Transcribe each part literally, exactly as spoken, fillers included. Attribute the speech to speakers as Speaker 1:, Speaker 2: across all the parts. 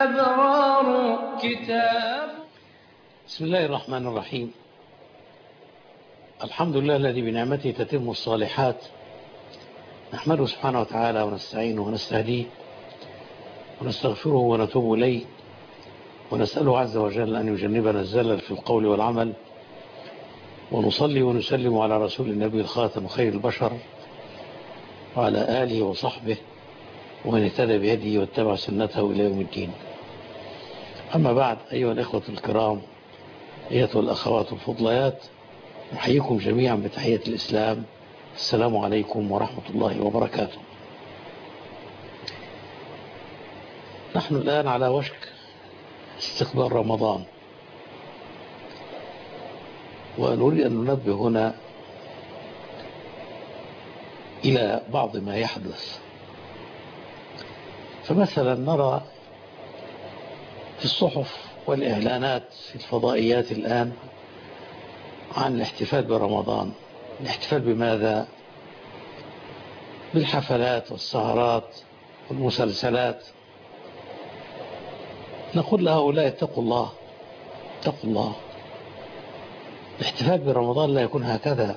Speaker 1: أبرار كتاب.
Speaker 2: بسم الله الرحمن الرحيم. الحمد لله الذي بنعمته تتم الصالحات، نحمده سبحانه وتعالى ونستعينه ونستهديه ونستغفره ونتوب إليه، ونسأله عز وجل أن يجنبنا الزلل في القول والعمل، ونصلي ونسلم على رسول النبي الخاتم خير البشر وعلى آله وصحبه ومن اهتدى بهديه واتبع سنته إلى يوم الدين. أما بعد، أيها الإخوة الكرام، أيها الأخوات الفضليات، نحييكم جميعا بتحية الإسلام. السلام عليكم ورحمة الله وبركاته. نحن الآن على وشك استقبال رمضان، ونريد أن ننبه هنا إلى بعض ما يحدث. فمثلا نرى في الصحف والإعلانات في الفضائيات الآن عن الاحتفال برمضان. الاحتفال بماذا؟ بالحفلات والسهرات والمسلسلات. نقول لهؤلاء اتقوا الله، اتقوا الله. الاحتفال برمضان لا يكون هكذا،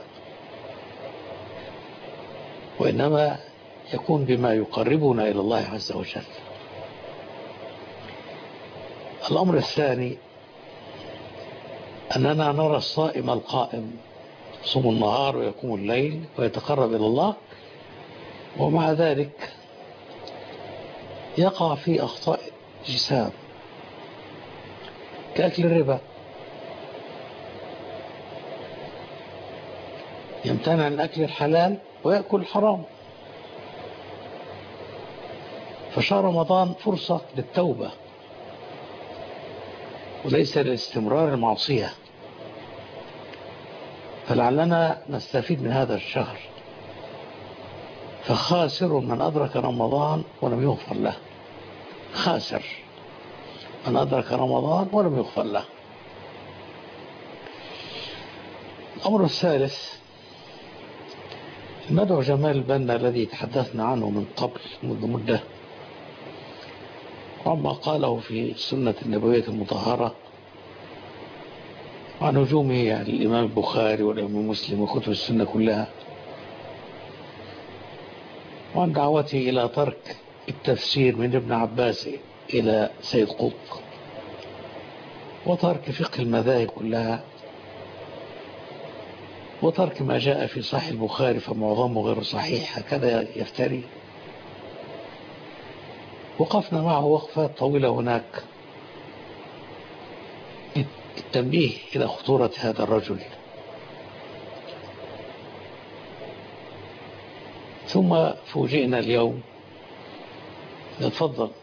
Speaker 2: وإنما يكون بما يقربنا إلى الله عز وجل. الأمر الثاني أننا نرى الصائم القائم يصوم النهار ويقوم الليل ويتقرب إلى الله، ومع ذلك يقع في أخطاء جسام كأكل الربا. يمتنع عن أكل الحلال ويأكل الحرام. فشهر رمضان فرصة للتوبة وليس لاستمرار المعصية، فلعلنا نستفيد من هذا الشهر. فخاسر من أدرك رمضان ولم يغفر له، خاسر من أدرك رمضان ولم يغفر له. الأمر الثالث، المدعو جمال البنا الذي تحدثنا عنه من قبل منذ مدة، وما قاله في السنة النبوية المطهرة عن هجومه على الإمام البخاري والإمام مسلم وكتب السنة كلها، وعن دعوته إلى ترك التفسير من ابن عباس إلى سيد قطب، وترك فقه المذاهب كلها، وترك ما جاء في صحيح البخاري فمعظمه غير صحيح، هكذا يفتري. وقفنا معه وقفات طويلة هناك التنبيه إلى خطورة هذا الرجل. ثم فوجئنا اليوم. نتفضل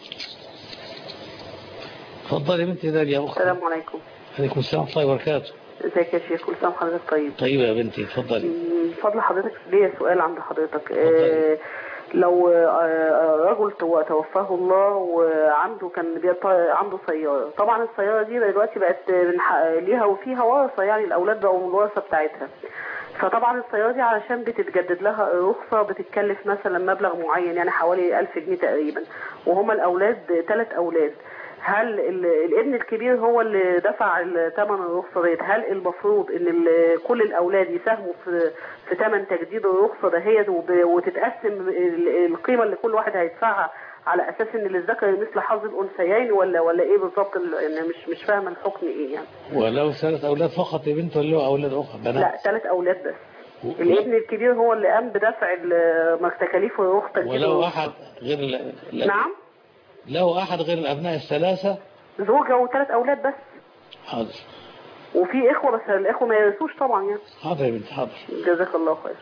Speaker 2: تفضلي بنتي داليا أختي.
Speaker 3: السلام عليكم.
Speaker 2: عليكم السلام ورحمة الله وبركاته.
Speaker 3: ازيك يا شيخ؟ كل سنة وحضرتك طيب.
Speaker 2: طيب يا بنتي اتفضلي.
Speaker 3: من فضل حضرتك ليا سؤال عند حضرتك. آه لو آه رجل توفاه الله وعنده كان عنده سيارة، طبعا السيارة دي دلوقتي بقت ليها وفيها ورثة، يعني الأولاد بقوا من الورثة بتاعتها. فطبعا السيارة دي علشان بتتجدد لها الرخصة بتتكلف مثلا مبلغ معين، يعني حوالي ألف جنيه تقريبا، وهم الأولاد ثلاث أولاد. هل الابن الكبير هو اللي دفع ثمن الرخصة ديت؟ هل المفروض ان كل الأولاد يساهموا في في ثمن تجديد الرخصة دهيت وتتقسم القيمة اللي كل واحد هيدفعها على أساس ان للذكر مثل حظ الأنثيين، ولا ولا ايه بالظبط؟ انا مش مش فاهمة الحكم ايه يعني.
Speaker 2: ولو ثلاث أولاد فقط يا بنت ولا أولاد أخرى بنات؟
Speaker 3: لا ثلاث أولاد بس. الابن الكبير هو اللي قام بدفع تكاليف الرخصة.
Speaker 2: ولو أحد غير ال...
Speaker 3: نعم،
Speaker 2: لو أحد غير الأبناء الثلاثة
Speaker 3: زوجة وثلاث أولاد بس.
Speaker 2: حاضر.
Speaker 3: وفي إخوة بس الإخوة ما يرثوش طبعا يعني.
Speaker 2: حاضر يا بنت حاضر.
Speaker 3: جزاك الله خير.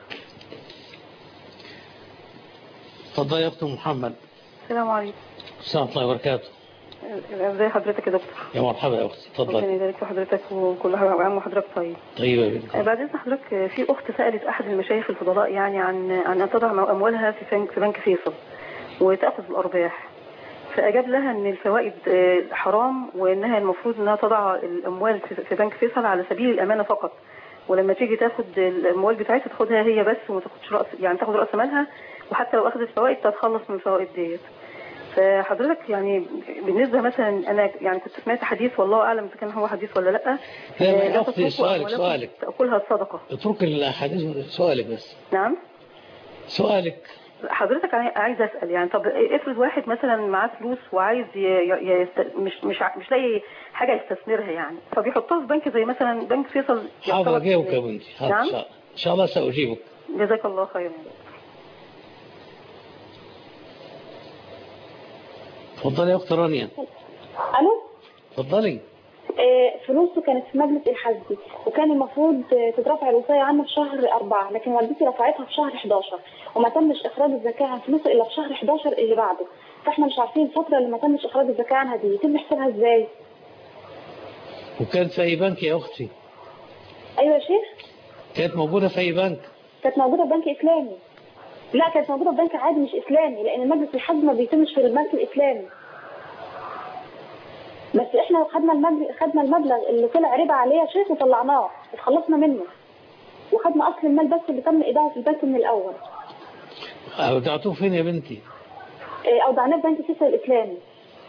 Speaker 2: اتفضلي يا أخت محمد.
Speaker 4: السلام عليكم.
Speaker 2: السلام ورحمة الله وبركاته.
Speaker 4: ازي حضرتك يا دكتور؟
Speaker 2: يا مرحبا يا أختي، اتفضلي.
Speaker 4: ربنا يبارك في حضرتك وكل عام وحضرتك طيب.
Speaker 2: طيب يا بنت.
Speaker 4: بعد إذن حضرتك، في أخت سألت أحد المشايخ الفضلاء يعني عن عن أن تضع أموالها في بنك في بنك فيصل وتأخذ الأرباح، فأجاب لها أن الفوائد حرام، وأنها المفروض أنها تضع الأموال في بنك فيصل على سبيل الأمانة فقط، ولما تيجي تاخد الأموال بتاعتها تاخدها هي بس وما تاخدش رأس، يعني تاخد رأس مالها، وحتى لو أخذت فوائد تتخلص من الفوائد ديت. فحضرتك يعني بالنسبة مثلا أنا يعني كنت سمعت حديث والله أعلم إذا كان هو حديث ولا لأ.
Speaker 2: لا لا أختي سؤالك سؤالك
Speaker 4: تأكلها الصدقة.
Speaker 2: اترك الحديث سؤالك بس.
Speaker 4: نعم
Speaker 2: سؤالك.
Speaker 4: حضرتك عايز أسأل يعني طب افرض واحد مثلا معاه فلوس وعايز ي... ي... يست... مش مش مش لاقي حاجة يستثمرها يعني فبيحطها في بنك زي مثلا بنك فيصل.
Speaker 2: حاضر أجيبك يا بنتي.
Speaker 4: نعم
Speaker 2: إن شاء الله سأجيبك.
Speaker 4: جزاك الله خيرا.
Speaker 2: تفضلي يا أخت رانيا.
Speaker 1: الو
Speaker 2: تفضلي.
Speaker 1: آه فلوسه كانت في مجلس الحزبي وكان المفروض تترفع الوصاية عنه في شهر أربعة لكن والدتي رفعتها في شهر حداشر وما تمش إخراج الزكاة عن فلوسه إلا في شهر حداشر اللي بعده فإحنا مش عارفين الفترة اللي ما تمش إخراج الزكاة عنها دي يتم حسابها إزاي؟
Speaker 2: وكانت في أي بنك يا أختي؟
Speaker 1: أيوة يا شيخ.
Speaker 2: كانت موجودة في أي بنك؟
Speaker 1: كانت موجودة في بنك إسلامي. لا كانت موجودة في بنك عادي مش إسلامي لأن مجلس الحزب ما بيتمش في البنك الإسلامي. بس احنا خدنا المبلغ خدنا المبلغ اللي طلع ربا عليه يا شيخ وطلعناه اتخلصنا منه وخدنا اصل المال بس اللي تم ايداعه في البنك من الاول.
Speaker 2: اودعتوه فين يا بنتي؟
Speaker 1: اه اودعناه في بنك فيصل الاسلامي.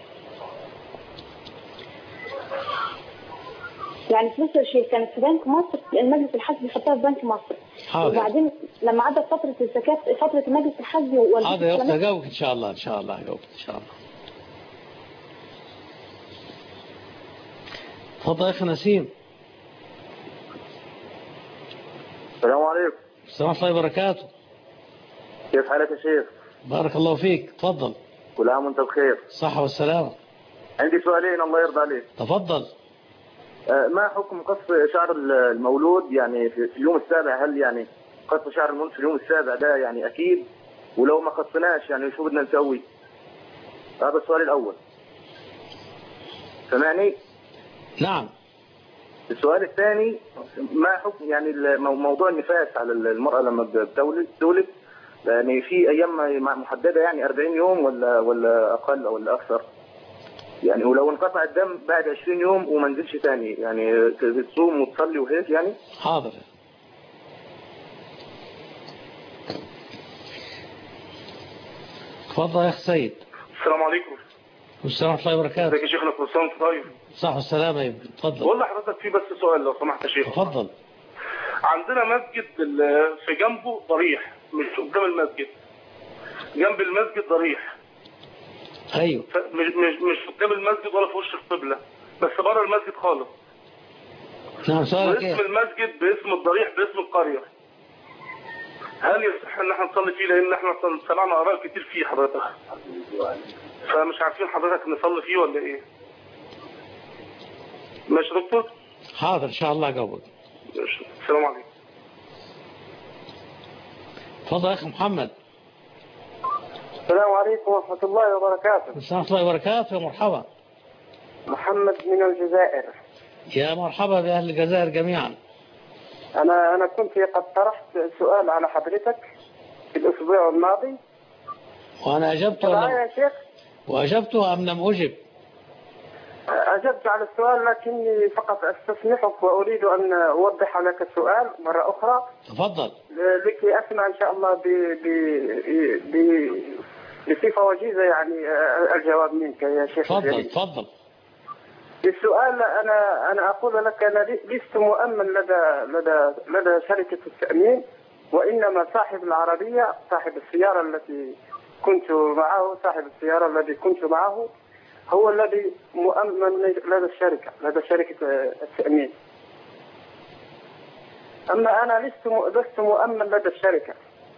Speaker 1: يعني فلوس يا شيخ كانت في بنك مصر لان مجلس الحزب يحطها في بنك مصر.
Speaker 2: حاضر.
Speaker 1: وبعدين لما عدت فتره الزكاه فتره مجلس الحزب
Speaker 2: حاضر يا اختي هجاوبك ان شاء الله ان شاء الله هجاوبك ان شاء الله. تفضل يا اخي نسيم.
Speaker 5: السلام عليكم.
Speaker 2: السلام ورحمة الله وبركاته.
Speaker 5: كيف حالك يا شيخ؟
Speaker 2: بارك الله فيك. تفضل.
Speaker 5: كل عام وانت بخير.
Speaker 2: صحة والسلامة.
Speaker 5: عندي سؤالين الله يرضى عليك.
Speaker 2: تفضل.
Speaker 5: آه ما حكم قص شعر المولود يعني في اليوم السابع؟ هل يعني قص شعر المولود في اليوم السابع ده يعني اكيد؟ ولو ما قصناش يعني شو بدنا نسوي؟ هذا السؤال الاول. سمعني؟
Speaker 2: نعم.
Speaker 5: السؤال الثاني ما حكم يعني موضوع النفاس على المرأة لما بتولد تولد يعني في ايام محددة يعني أربعين يوم ولا ولا اقل ولا اكثر؟ يعني ولو انقطع الدم بعد عشرين يوم وما نزلش ثاني يعني تصوم وتصلي وهيك يعني؟
Speaker 2: حاضر. تفضل يا اخ سيد.
Speaker 6: السلام عليكم.
Speaker 2: السلام ورحمة الله وبركاته.
Speaker 6: ازيك يا شيخنا كل سنة وانت طيب.
Speaker 2: صح والسلامة يا ابني. تفضل.
Speaker 6: بقول لحضرتك في بس سؤال لو سمحت يا شيخ.
Speaker 2: تفضل.
Speaker 6: عندنا مسجد في جنبه ضريح مش قدام المسجد. جنب المسجد ضريح.
Speaker 2: ايوه.
Speaker 6: مش مش مش قدام المسجد ولا في وش القبلة بس بره المسجد خالص.
Speaker 2: نعم سؤالك ايه؟
Speaker 6: باسم المسجد باسم الضريح باسم القرية. هل يصح ان احنا نصلي فيه لان احنا سمعنا اراء كتير فيه حضرتك فمش عارفين حضرتك نصلي فيه ولا ايه؟ ماشي يا دكتور؟
Speaker 2: حاضر ان شاء الله اجاوبك.
Speaker 6: السلام عليكم.
Speaker 2: تفضل يا اخي محمد.
Speaker 7: السلام عليكم ورحمة الله وبركاته.
Speaker 2: السلام ورحمة الله وبركاته. يا مرحبا.
Speaker 7: محمد من الجزائر.
Speaker 2: يا مرحبا بأهل الجزائر جميعا.
Speaker 7: أنا أنا كنت قد طرحت سؤال على حضرتك في الأسبوع الماضي.
Speaker 2: وأنا أجبت
Speaker 7: ولا يا شيخ؟
Speaker 2: وأجبته أم لم أجب؟
Speaker 7: أجبت على السؤال لكني فقط أستسمحك وأريد أن أوضح لك السؤال مرة أخرى.
Speaker 2: تفضل.
Speaker 7: لكي أسمع إن شاء الله ب ب ب بصفة وجيزة يعني الجواب منك يا شيخ.
Speaker 2: تفضل تفضل.
Speaker 7: السؤال أنا أنا أقول لك أنا لست مؤمن لدى لدى لدى شركة التأمين وإنما صاحب العربية صاحب السيارة التي كنت معه صاحب السيارة الذي كنت معه هو الذي مؤمن لدى الشركة لدى شركة التأمين. أما أنا لست لست مؤمن لدى الشركة.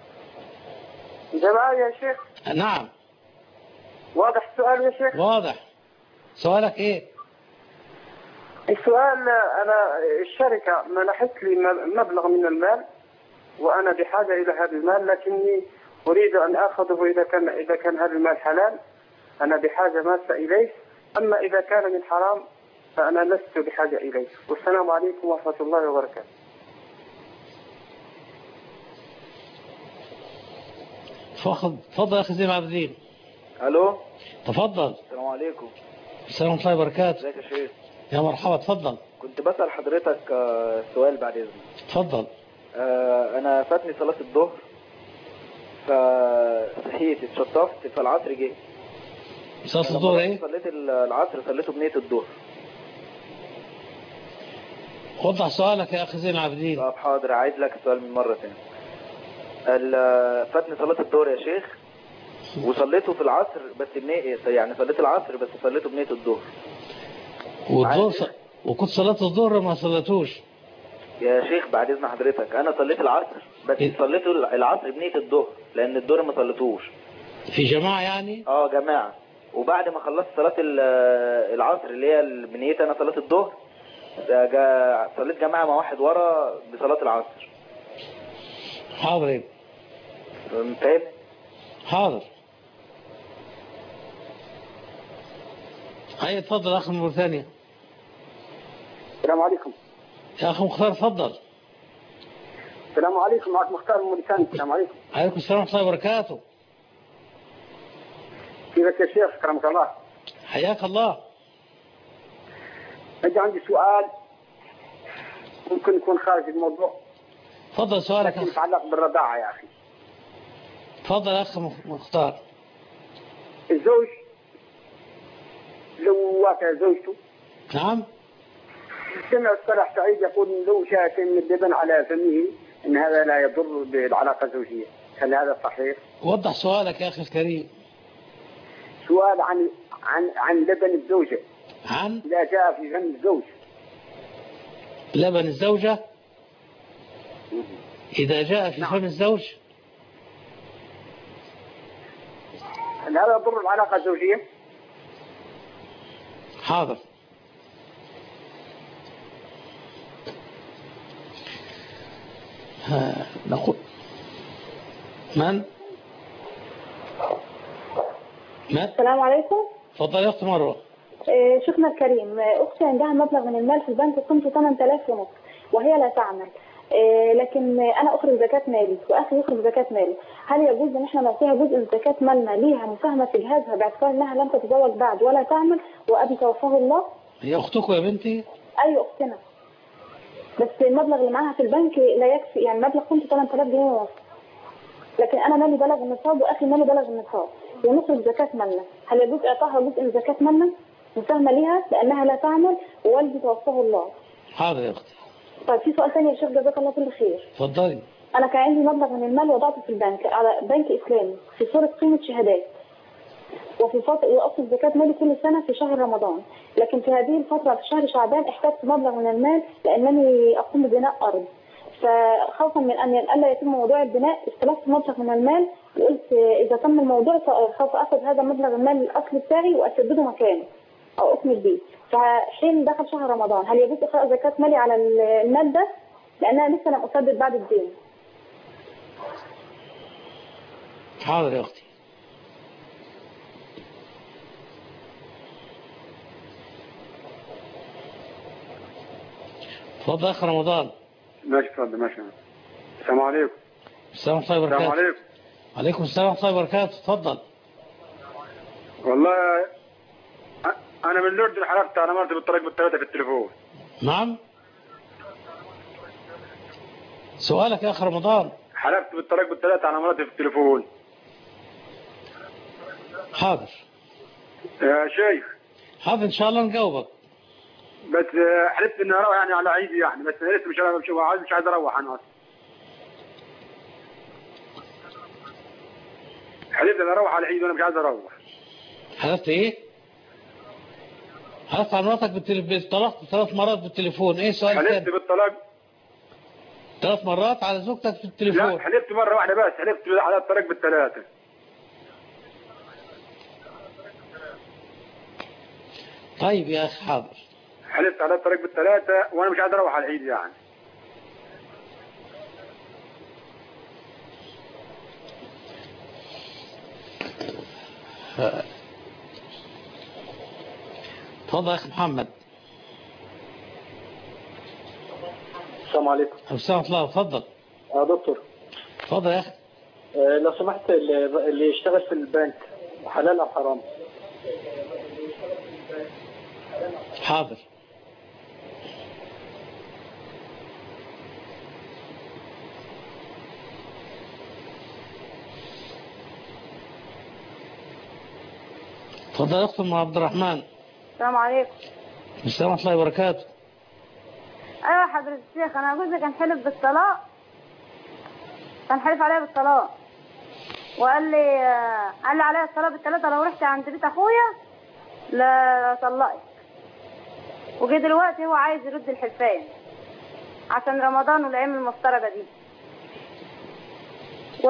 Speaker 7: جماعة يا شيخ؟
Speaker 2: نعم.
Speaker 7: واضح السؤال يا شيخ؟
Speaker 2: واضح. سؤالك إيه؟
Speaker 7: السؤال أنا الشركة منحت لي مبلغ من المال وأنا بحاجة إلى هذا المال لكني أريد أن أخذه إذا كان إذا كان هذا المال حلال أنا بحاجة ماسة إليه أما إذا كان من حرام فأنا لست بحاجة إليه. والسلام عليكم ورحمة الله وبركاته.
Speaker 2: تفضل يا أخي زين عبد الدين.
Speaker 5: ألو.
Speaker 2: تفضل.
Speaker 5: السلام عليكم.
Speaker 2: السلام ورحمة الله وبركاته.
Speaker 5: ازيك يا شيخ؟
Speaker 2: يا مرحبا. تفضل.
Speaker 5: كنت بسأل حضرتك سؤال بعد إذنك.
Speaker 2: تفضل.
Speaker 5: أنا فاتني صلاة الظهر فصحيت اتشطفت فالعصر جه
Speaker 2: صلاة الظهر ايه؟
Speaker 8: صليت العصر صليته بنية الظهر.
Speaker 2: وضح سؤالك يا اخي زين العابدين.
Speaker 8: طب حاضر، عايز لك السؤال من مرة تاني. فاتني صلاة الظهر يا شيخ وصليته في العصر بس بنية، يعني صليت العصر بس صليته بنية الظهر.
Speaker 2: والظهر ص... وكنت صلاة الظهر ما صليتوش
Speaker 8: يا شيخ بعد اذن حضرتك، انا صليت العصر بس إيه؟ صليت العصر بنية الظهر لان الظهر ما صليتوش
Speaker 2: في جماعة يعني.
Speaker 8: اه جماعة، وبعد ما خلصت صلاة العصر اللي هي بنيتي انا صلاة الظهر صليت جماعة مع واحد ورا بصلاة العصر.
Speaker 2: حاضر ايه؟
Speaker 8: فاهم؟
Speaker 2: حاضر. هيا اتفضل اخي مرة ثانية.
Speaker 9: السلام عليكم
Speaker 2: يا اخي مختار اتفضل.
Speaker 9: السلام عليكم، معك مختار من موريتانيا. السلام عليكم.
Speaker 2: عليكم السلام ورحمة الله وبركاته.
Speaker 9: كيفك يا شيخ؟ كرمك الله.
Speaker 2: حياك الله.
Speaker 9: أجي عندي سؤال ممكن يكون خارج الموضوع.
Speaker 2: تفضل سؤالك.
Speaker 9: لكن يتعلق بالرضاعة يا أخي.
Speaker 2: تفضل يا أخي مختار.
Speaker 9: الزوج لو وافق زوجته.
Speaker 2: نعم.
Speaker 9: سمع الصلاح سعيد يقول لو شاة من اللبن على فمه إن هذا لا يضر بالعلاقة الزوجية، هل هذا صحيح؟
Speaker 2: وضح سؤالك يا أخي الكريم.
Speaker 9: سؤال عن عن عن لبن الزوجة.
Speaker 2: عن؟
Speaker 9: إذا جاء في فم الزوج.
Speaker 2: لبن الزوجة؟ إذا جاء في نعم. فم الزوج؟
Speaker 9: هل هذا يضر العلاقة الزوجية؟
Speaker 2: حاضر. نقول من؟ من؟
Speaker 1: السلام عليكم.
Speaker 2: تفضل يا أختي مروة.
Speaker 1: شيخنا الكريم، أختي عندها مبلغ من المال في البنك قيمته ثمانية آلاف ونص وهي لا تعمل، لكن أنا أخرج زكاة مالي وأخي يخرج زكاة مالي، هل يجوز إن إحنا نعطيها جزء من زكاة مالنا ليها مساهمة في جهازها باعتبار إنها لم تتزوج بعد ولا تعمل وأبي توفاه الله؟
Speaker 2: هي أختكم يا بنتي؟
Speaker 1: أيوة أختنا، بس المبلغ اللي معاها في البنك لا يكفي، يعني مبلغ قيمته ثمانية آلاف جنيه ونص، لكن أنا مالي بلغ النصاب وأخي مالي بلغ النصاب ونخرج زكاة مالنا، هل يجوز إعطائها جزء من زكاة مالنا مساهمة ليها لأنها لا تعمل ووالدي توفاه الله؟
Speaker 2: حاضر يا أختي.
Speaker 1: طيب في سؤال ثاني يا شيخ جزاك الله كل خير.
Speaker 2: اتفضلي.
Speaker 1: أنا كان عندي مبلغ من المال وضعته في البنك على بنك إسلامي في صورة قيمة شهادات، وفي فترة وأصل زكاة مالي كل سنة في شهر رمضان، لكن في هذه الفترة في شهر شعبان احتجت مبلغ من المال لأنني أقوم ببناء أرض، فخوفا من أن ألا يتم موضوع البناء استلفت مبلغ من المال وقلت إذا تم الموضوع سوف أخذ هذا المبلغ المال الأصلي بتاعي وأسدده مكانه أو أكمل بيه، فحين دخل شهر رمضان هل يجوز إخراج زكاة مالي على المال ده؟ لأنها لسه لم أسدد بعد الدين.
Speaker 2: حاضر يا أختي. تفضل يا أخي رمضان.
Speaker 9: ماشي اتفضل. ماشي. السلام عليكم.
Speaker 2: السلام ورحمة الله وبركاته.
Speaker 9: السلام عليكم.
Speaker 2: عليكم السلام ورحمة الله وبركاته. تفضل.
Speaker 9: والله أنا من الأردن، حلفت على مرتي بالطريق بالثلاثة في التليفون.
Speaker 2: نعم. سؤالك يا أخي رمضان.
Speaker 9: حلفت بالطريق بالثلاثة على مرتي في التليفون.
Speaker 2: حاضر.
Speaker 9: يا شيخ.
Speaker 2: حاضر إن شاء الله نجاوبك.
Speaker 9: بس حلفت إني أروح يعني على عيدي يعني، بس لسه مش مش عايز مش عايز أروح أنا أصلا. حلفت إني أروح على العيد وأنا مش عايز أروح.
Speaker 2: حلفت إيه؟ حلفت على مراتك بالتليفون، طلقت ثلاث مرات بالتليفون، إيه السؤال الثاني؟
Speaker 9: حلفت بالطلاق
Speaker 2: ثلاث مرات على زوجتك في التليفون؟
Speaker 9: لا حلفت مرة واحدة بس، حلفت على الطريق بالثلاثة.
Speaker 2: طيب يا أخي حاضر.
Speaker 9: حلفت على الطريق بالثلاثة وأنا مش قادر أروح على العيد يعني.
Speaker 2: تفضل يا أخي محمد.
Speaker 10: السلام عليكم.
Speaker 2: السلام ورحمة الله. تفضل.
Speaker 10: يا دكتور.
Speaker 2: تفضل يا أخي.
Speaker 10: أه لو سمحت، اللي يشتغل في البنك حلال أو حرام؟
Speaker 2: حاضر. تفضل يا أخت أم عبد الرحمن.
Speaker 11: السلام عليكم.
Speaker 2: السلام ورحمة الله وبركاته.
Speaker 11: ايوه حضرة الشيخ، انا جوزي كان حلف بالطلاق، كان حلف عليا بالطلاق وقال لي قال لي عليا الطلاق بالثلاثه لو رحت عند بيت اخويا لا طلقك. وجي دلوقتي هو عايز يرد الحلفان عشان رمضان والايام المفترجه دي. و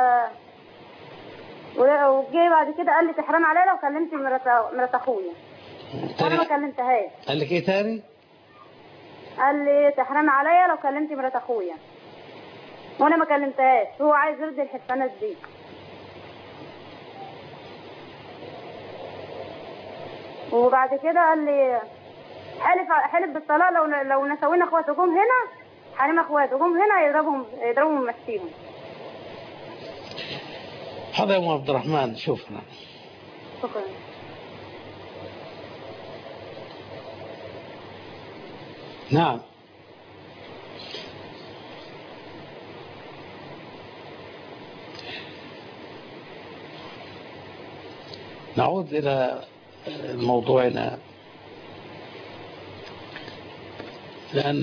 Speaker 11: وجي بعد كده قال لي تحرم عليا لو كلمت مرات مرات اخويا. انا ما كلمتهاش.
Speaker 2: قال لك ايه تاني؟
Speaker 11: قال لي تحرم عليا لو كلمت مرات اخويا وانا ما كلمتهاش. هو عايز يرد الحلفانات دي. وبعد كده قال لي حلف حلف بالطلاق لو لو نسوينا اخواته جم هنا حريم اخواته جم هنا يضربهم يضربهم ويمشيهم.
Speaker 2: حاضر يا ام عبد الرحمن. شوفنا.
Speaker 11: شكرا.
Speaker 2: نعم. نعود إلى موضوعنا، لأن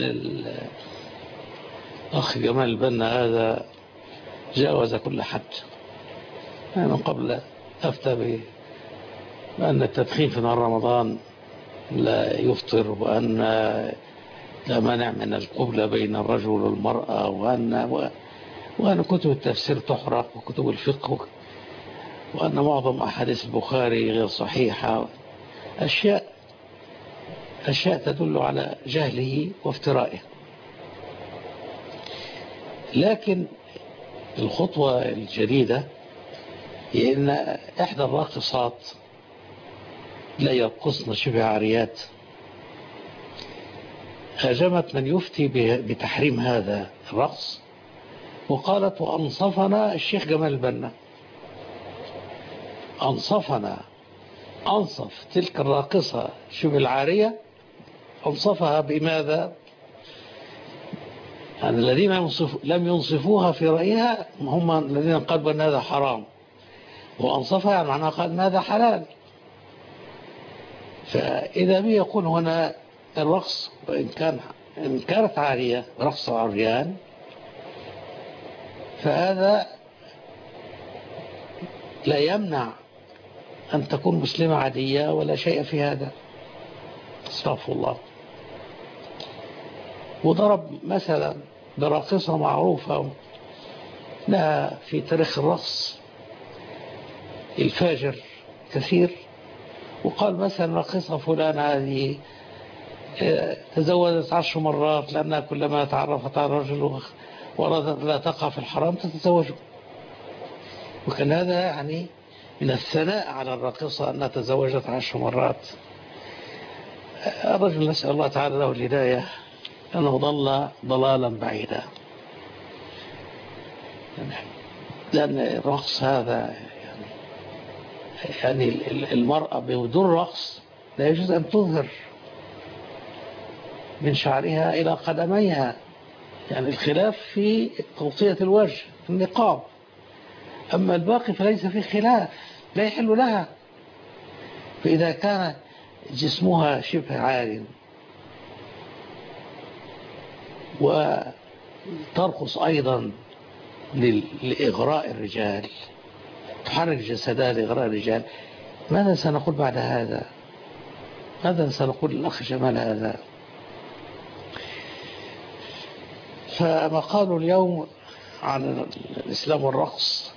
Speaker 2: الأخ جمال البنا هذا جاوز كل حد. أنا من قبل أفتى بأن التدخين في نهار رمضان لا يفطر، وأن لا مانع من القبلة بين الرجل والمرأة، وأن وأن كتب التفسير تحرق وكتب الفقه، وأن معظم أحاديث البخاري غير صحيحة. أشياء أشياء تدل على جهله وافترائه. لكن الخطوة الجديدة هي أن إحدى الراقصات لا يرقصن شبه عاريات هاجمت من يفتي بتحريم هذا الرقص، وقالت وأنصفنا الشيخ جمال البنا، أنصفنا، أنصف تلك الراقصة شبه العارية، أنصفها بماذا؟ يعني الذين ينصف لم ينصفوها في رأيها هم الذين قالوا أن هذا حرام، وأنصفها يعني معناها قال أن هذا حلال. فإذا بي يقول هنا الرقص وإن كان إن كانت عارية رقص عريان، فهذا لا يمنع أن تكون مسلمة عادية ولا شيء في هذا. استغفر الله. وضرب مثلا براقصة معروفة لها في تاريخ الرقص الفاجر كثير، وقال مثلا راقصة فلان هذه تزوجت عشر مرات لأنها كلما تعرفت على رجل وأرادت لا تقع في الحرام تتزوجه. وكان هذا يعني من الثناء على الراقصة أنها تزوجت عشر مرات. الرجل نسأل الله تعالى له الهداية أنه ضل ضلالا بعيدا، لأن الرقص هذا يعني, يعني المرأة بدون رقص لا يجوز أن تظهر من شعرها إلى قدميها، يعني الخلاف في تغطية الوجه النقاب، أما الباقي فليس في خلاف، لا يحل لها. فإذا كان جسمها شبه عار وترقص أيضا لإغراء الرجال، تحرك جسدها لإغراء الرجال، ماذا سنقول بعد هذا؟ ماذا سنقول للأخ جمال هذا؟ فما قالوا اليوم عن الإسلام والرقص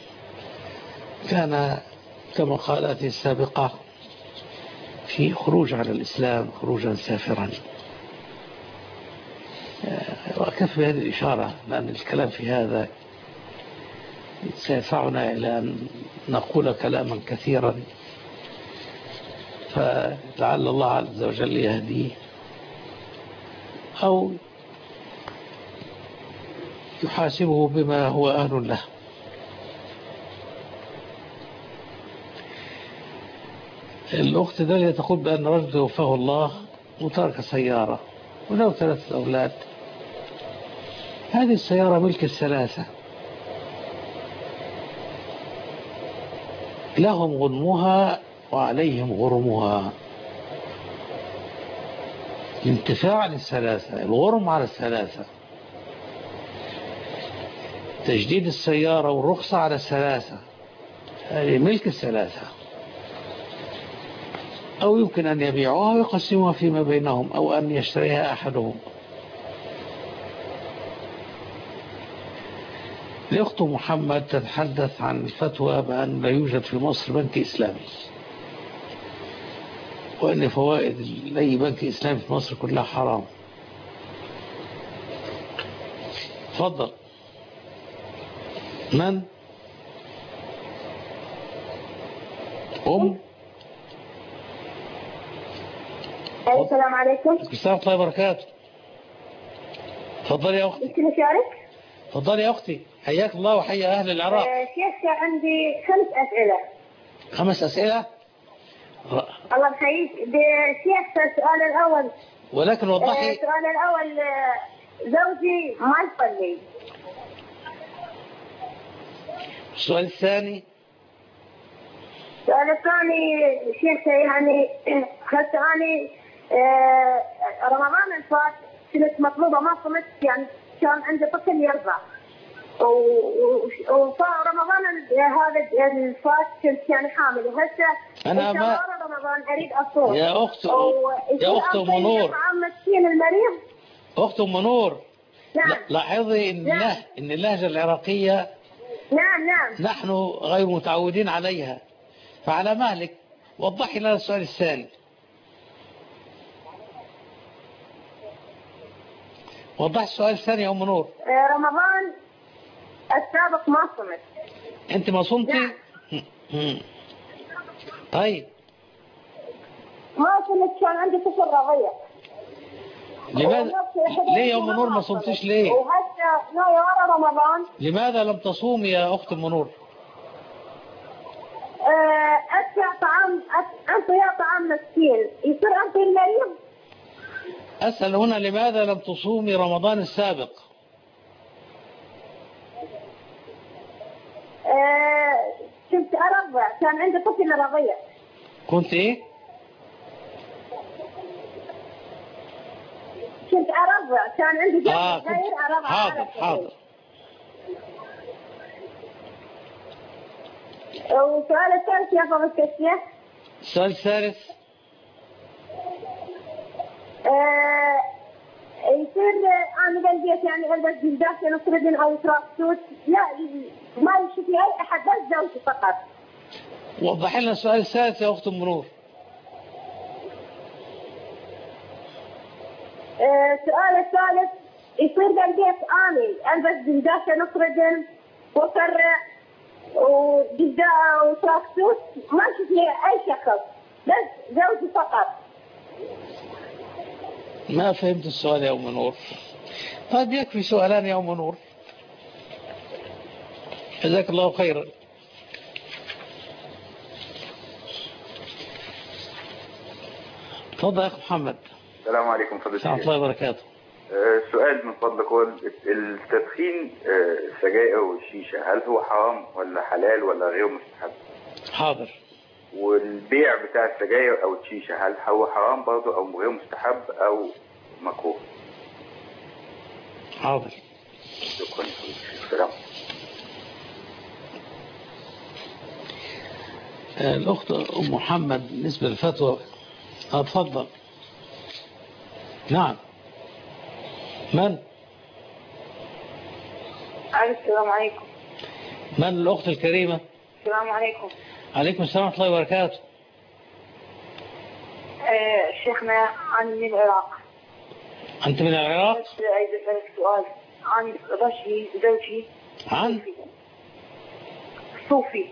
Speaker 2: كان كما قالته السابقة في خروج على الإسلام خروجا سافرا. وأكفي هذه الإشارة، لأن الكلام في هذا سيدفعنا إلى أن نقول كلاما كثيرا، فلعل الله عز وجل يهديه أو يحاسبه بما هو أهل له. الأخت دالية تقول بأن رجل توفاه الله وترك سيارة وله ثلاثة أولاد. هذه السيارة ملك الثلاثة، لهم غنمها وعليهم غرمها. الانتفاع للثلاثة، الغرم على الثلاثة، تجديد السيارة والرخصة على الثلاثة، هذه ملك الثلاثة، أو يمكن أن يبيعوها ويقسموها فيما بينهم، أو أن يشتريها أحدهم. الأخت محمد تتحدث عن الفتوى بأن لا يوجد في مصر بنك إسلامي، وأن فوائد أي بنك إسلامي في مصر كلها حرام. تفضل. من؟ أم؟
Speaker 12: السلام عليكم.
Speaker 2: السلام ورحمة الله وبركاته. تفضلي يا أختي.
Speaker 12: ممكن أشارك؟
Speaker 2: تفضلي يا أختي، حياك الله وحيا أهل العراق.
Speaker 12: آه شيخ عندي خمس أسئلة.
Speaker 2: خمس أسئلة؟
Speaker 12: الله يحييك. شيخ السؤال الأول،
Speaker 2: ولكن وضحي.
Speaker 12: آه السؤال الأول، آه زوجي ما يصلي.
Speaker 2: السؤال الثاني.
Speaker 12: السؤال الثاني شيخ يعني هسه أنا آه رمضان الفات كنت مطلوبة ما صمت، يعني كان عندي طفل يرضع، ورمضان هذا الفات كنت يعني حامل، وهسه
Speaker 2: أنا ما
Speaker 12: رمضان أريد أصوم.
Speaker 2: يا أخت يا أخت أم نور،
Speaker 12: طعام مسكين المريض.
Speaker 2: أخت أم نور،
Speaker 12: نعم.
Speaker 2: لاحظي إن
Speaker 12: نعم.
Speaker 2: الله إن اللهجة العراقية
Speaker 12: نعم نعم
Speaker 2: نحن غير متعودين عليها، فعلى مهلك وضحي لنا السؤال الثاني. وضح السؤال الثاني يا أم نور.
Speaker 12: رمضان السابق ما صمت.
Speaker 2: أنت ما صمتي؟
Speaker 12: نعم.
Speaker 2: طيب
Speaker 12: ما صمت، كان عندي طفل رضيع.
Speaker 2: لماذا ليه يا أم نور ما صمتيش ليه؟
Speaker 12: وهسه ناوي ورا رمضان.
Speaker 2: لماذا لم تصومي يا أخت أم نور؟
Speaker 12: أدفع طعام، أنطي طعام مسكين، يصير أنطي المريض.
Speaker 2: أسأل هنا لماذا لم تصومي رمضان السابق؟
Speaker 12: أه كنت أرضع، كان عندي طفل رضيع.
Speaker 2: كنت إيه؟
Speaker 12: كنت أرضع، كان عندي جبل
Speaker 2: آه
Speaker 12: صغير أرضع.
Speaker 2: حاضر حاضر.
Speaker 12: والسؤال الثالث يا فضيلة الشيخ.
Speaker 2: السؤال الثالث.
Speaker 12: آه يصير أنا بالبيت يعني ألبس جلدات نصردن أو تراك سوت، لا ما يشوف أي أحد بس زوجي فقط.
Speaker 2: وضح لنا السؤال الثالث يا أخت أم نور.
Speaker 12: السؤال آه الثالث، يصير بالبيت أنا ألبس جلدات نصردن وفرع وجلداء وتراك سوت، ما يشوف أي شخص بس زوجي فقط.
Speaker 2: ما فهمت السؤال يا أم نور. طيب يكفي سؤالان يا أم نور، جزاك الله خيرا. تفضل يا أخي محمد.
Speaker 13: السلام عليكم فضيلة الشيخ.
Speaker 2: ورحمة الله وبركاته.
Speaker 13: سؤال من فضلك، هو التدخين السجائر والشيشة هل هو حرام ولا حلال ولا غير مستحب؟
Speaker 2: حاضر.
Speaker 13: والبيع بتاع السجاير او الشيشة هل هو حرام برضه او غير مستحب او مكروه؟
Speaker 2: حاضر.
Speaker 13: شكرا. السلام.
Speaker 2: الأخت أم محمد بالنسبة للفتوى أتفضل. نعم. من؟
Speaker 12: السلام عليكم.
Speaker 2: من الأخت الكريمة؟
Speaker 12: السلام عليكم.
Speaker 2: عليكم السلام ورحمة الله وبركاته.
Speaker 12: آه شيخنا أنا من العراق.
Speaker 2: أنت من العراق؟
Speaker 12: بس أريد أسألك سؤال عن رشدي زوجي.
Speaker 2: عن؟
Speaker 12: صوفي.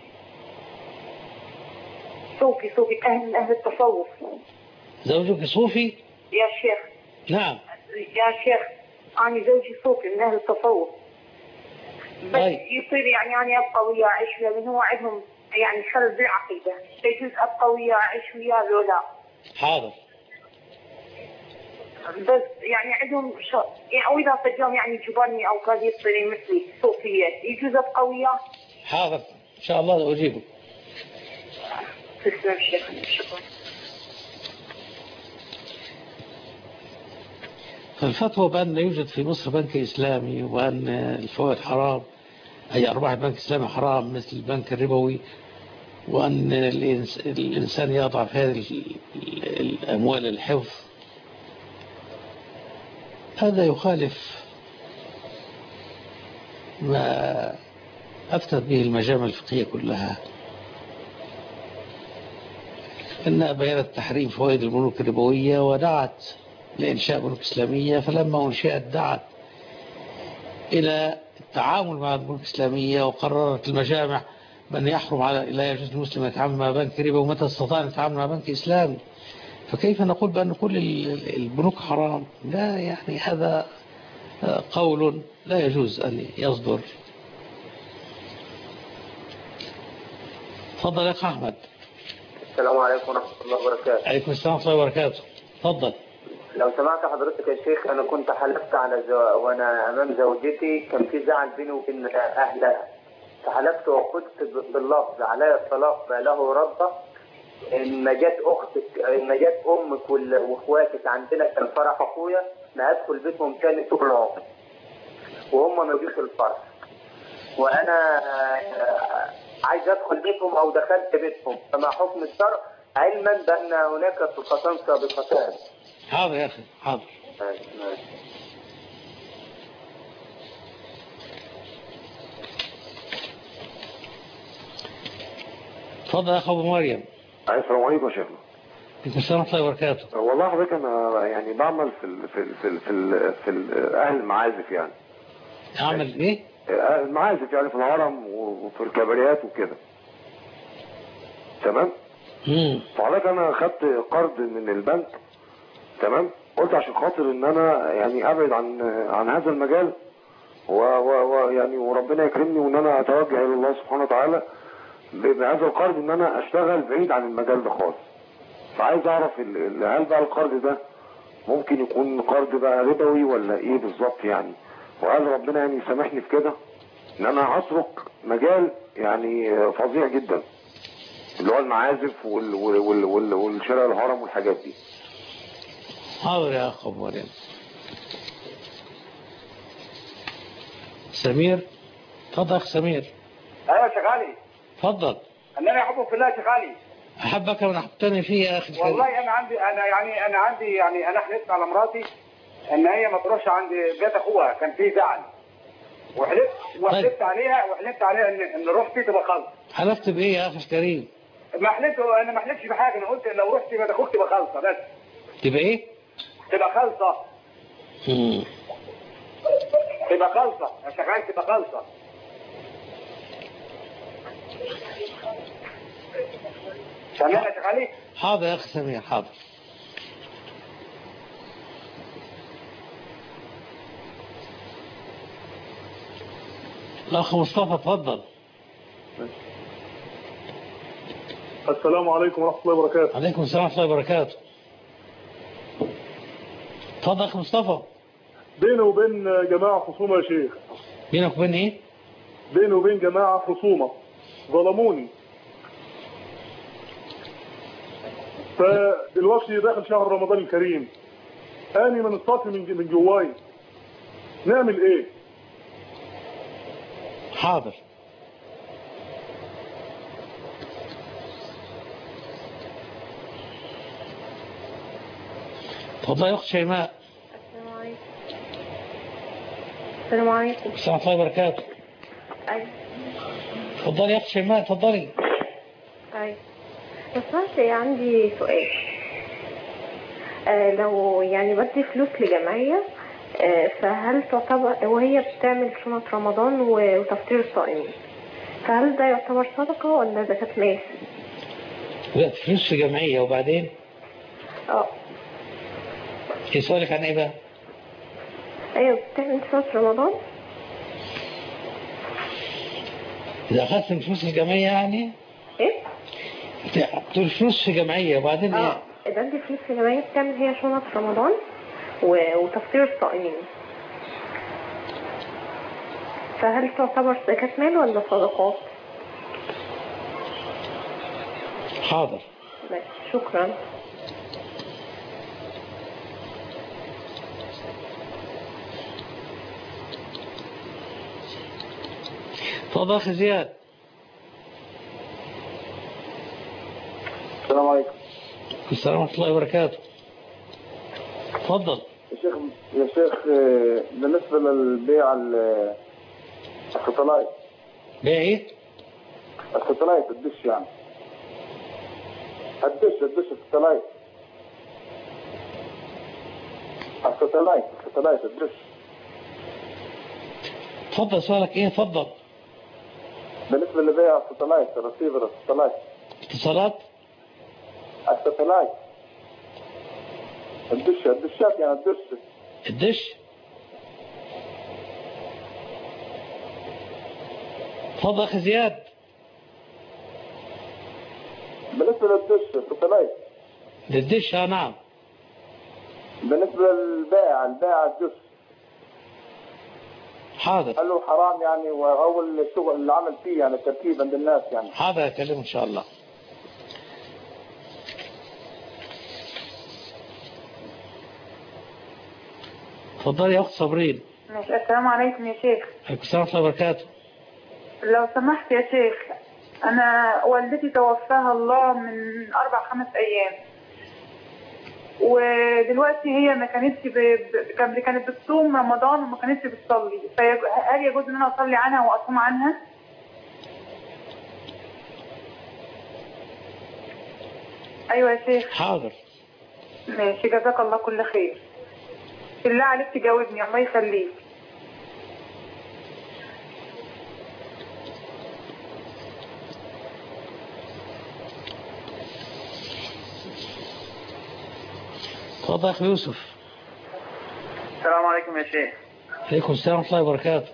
Speaker 12: صوفي صوفي أهل من أهل التصوف.
Speaker 2: زوجك صوفي؟
Speaker 12: يا شيخ.
Speaker 2: نعم.
Speaker 12: يا شيخ أنا زوجي صوفي من أهل التصوف. بس
Speaker 2: طيب.
Speaker 12: يصير يعني أنا أبقى وياه أعيش وياه، لأن هو عندهم يعني خلل بالعقيدة، فيجوز أبقى وياه أعيش وياه ولا.
Speaker 2: حاضر.
Speaker 12: بس يعني عندهم شو يعني، أو إذا فجأهم يعني جبرني أو كان يصير مثلي صوفية، يجوز أبقى وياه.
Speaker 2: حاضر إن شاء الله أجيبك.
Speaker 14: تسلم شيخنا، شكرا.
Speaker 2: فالفتوى بأن لا يوجد في مصر بنك إسلامي وأن الفوائد حرام، أي أرباح البنك الإسلامي حرام مثل البنك الربوي، وأن الإنسان يضع في هذه الأموال الحفظ، هذا يخالف ما أفتت به المجامع الفقهية كلها، إنها بيانت تحريم فوائد البنوك الربوية ودعت لإنشاء بنوك إسلامية، فلما أنشئت دعت إلى التعامل مع البنوك الإسلامية، وقررت المجامع بأن يحرم على لا يجوز المسلم يتعامل مع بنك ربوي ومتى استطاع أن يتعامل مع بنك إسلامي. فكيف نقول بأن كل البنوك حرام؟ لا، يعني هذا قول لا يجوز أن يصدر. تفضل يا أخ أحمد.
Speaker 15: السلام عليكم ورحمة الله وبركاته.
Speaker 2: عليكم السلام ورحمة الله وبركاته. تفضل.
Speaker 15: لو سمعت حضرتك يا شيخ، أنا كنت حلفت على زو... وأنا أمام زوجتي كان في زعل بيني وبين أهلها، فحلفت وقلت باللفظ علي الطلاق ما له رده، إن ما جت أختك إن ما جت أمك وإخواتك عندنا كان فرح أخويا ما أدخل بيتهم تاني طول عمري، وهم ما جوش الفرح، وأنا عايز أدخل بيتهم أو دخلت بيتهم، فما حكم الشرع علما بأن هناك طلقتان سابقتان؟
Speaker 2: حاضر يا أخي، حاضر. تفضل يا أخو أبو مريم.
Speaker 16: السلام عليكم يا شيخنا.
Speaker 2: عليكم السلام ورحمة الله وبركاته.
Speaker 16: والله حضرتك أنا يعني بعمل في ال في ال في ال في, ال في ال أهل المعازف يعني.
Speaker 2: أعمل إيه؟
Speaker 16: المعازف يعني في الهرم وفي الكباريات وكده. تمام؟
Speaker 2: امم
Speaker 16: فحضرتك أنا خدت قرض من البنك، تمام؟ قلت عشان خاطر إن أنا يعني أبعد عن عن هذا المجال، ويعني وربنا يكرمني وإن أنا أتوجه إلى الله سبحانه وتعالى بهذا القرض، إن أنا أشتغل بعيد عن المجال ده خالص. فعايز أعرف هل بقى القرض ده ممكن يكون قرض بقى ربوي ولا إيه بالظبط يعني؟ وهل ربنا يعني يسامحني في كده إن أنا أترك مجال يعني فظيع جدا اللي هو المعازف وال وال وال والشراء الهرم والحاجات دي.
Speaker 2: حاضر يا أخ أبو مريم. سمير. تفضل يا أخ سمير.
Speaker 17: أيوة يا شيخ علي.
Speaker 2: تفضل.
Speaker 17: أنا أحبك في الله يا شيخ علي.
Speaker 2: أحبك ونحبتني فيه يا أخي.
Speaker 17: والله أنا عندي أنا يعني أنا عندي يعني أنا حلفت على مراتي إن هي ما تروحش عند بيت أخوها، كان في زعل. وحلفت وحلفت عليها وحلفت عليها إن إن رحتي تبقى خالصة.
Speaker 2: حلفت بإيه يا أخي الكريم؟
Speaker 17: ما حلفت، أنا ما حلفتش بحاجة، أنا قلت لو رحتي بيت أخوك تبقى خالصة بس.
Speaker 2: تبقى إيه؟
Speaker 17: تبقى خالصة.
Speaker 2: امم
Speaker 17: تبقى خالصة يا شيخ علي، تبقى خالصة. سامعني يا شيخ علي؟
Speaker 2: حاضر يا أخي سمير، حاضر. الأخ مصطفى تفضل.
Speaker 6: السلام عليكم ورحمة الله وبركاته.
Speaker 2: عليكم السلام ورحمة الله وبركاته. تفضل يا أخ مصطفى.
Speaker 6: بيني وبين جماعة خصومة يا شيخ.
Speaker 2: بينك وبين إيه؟
Speaker 6: بيني وبين جماعة خصومة ظلموني. فدلوقتي داخل شهر رمضان الكريم، أني من الصافي من من جواي، نعمل إيه؟
Speaker 2: حاضر. تفضل يا أخت شيماء.
Speaker 18: السلام عليكم. السلام عليكم.
Speaker 2: السلام ورحمة الله وبركاته.
Speaker 18: أيوة.
Speaker 2: تفضلي يا أخت شيماء، تفضلي.
Speaker 18: أيوة. بس عندي سؤال. آه لو يعني بدي فلوس لجمعية، آه فهل تعتبر وهي بتعمل شنط رمضان وتفطير الصائمين، فهل ده يعتبر صدقة ولا زكاة مال؟
Speaker 2: لا، فلوس في جمعية وبعدين؟
Speaker 18: اه.
Speaker 2: ايه سؤالك عن ايه بقى؟
Speaker 18: ايوه بتعمل شنط رمضان.
Speaker 2: إذا أخذت من فلوس الجمعية يعني؟
Speaker 18: ايه؟
Speaker 2: بتقول فلوس في جمعية وبعدين
Speaker 18: اه
Speaker 2: ايه؟
Speaker 18: إذا عندي فلوس في جمعية بتعمل هي شنط رمضان وتفطير الصائمين، فهل تعتبر زكاة مال ولا صدقات؟
Speaker 2: حاضر.
Speaker 18: شكرا.
Speaker 2: تفضل أخي زياد.
Speaker 14: السلام عليكم.
Speaker 2: السلام ورحمة الله وبركاته. تفضل.
Speaker 14: يا شيخ يا شيخ بالنسبة للبيع الستلايت.
Speaker 2: بيع ايه؟
Speaker 14: الستلايت الدش يعني. الدش الدش الستلايت. الستلايت الستلايت الدش.
Speaker 2: تفضل سؤالك ايه؟ تفضل.
Speaker 14: بالنسبة لبيع الستلايت الرسيفر الستلايت.
Speaker 2: اتصالات؟
Speaker 14: الستلايت. الدش الدشات يعني الدش.
Speaker 2: الدش؟ تفضل أخي زياد.
Speaker 14: بالنسبة للدش الستلايت.
Speaker 2: للدش اه نعم.
Speaker 14: بالنسبة للبائع البائع الدش.
Speaker 2: حاضر.
Speaker 14: هل هو حرام يعني وأول الشغل اللي عمل فيه يعني التركيب عند الناس يعني.
Speaker 2: حاضر أكلمه إن شاء الله. تفضلي يا أخت صابرين.
Speaker 19: ماشي. السلام عليكم يا شيخ.
Speaker 2: عليكم السلام ورحمة الله وبركاته.
Speaker 19: لو سمحت يا شيخ، أنا والدتي توفاها الله من أربع خمس أيام، ودلوقتي هي ما كانتش ب... ب... كانت بتصوم رمضان وما كانتش بتصلي، فهل يجوز إن أنا أصلي عنها وأصوم عنها؟ أيوة يا شيخ.
Speaker 2: حاضر.
Speaker 19: ماشي، جزاك الله كل خير. بالله عليك تجاوبني، الله يخليك.
Speaker 2: تفضل يا أخي يوسف.
Speaker 20: السلام عليكم يا شيخ.
Speaker 2: عليكم السلام ورحمة الله وبركاته.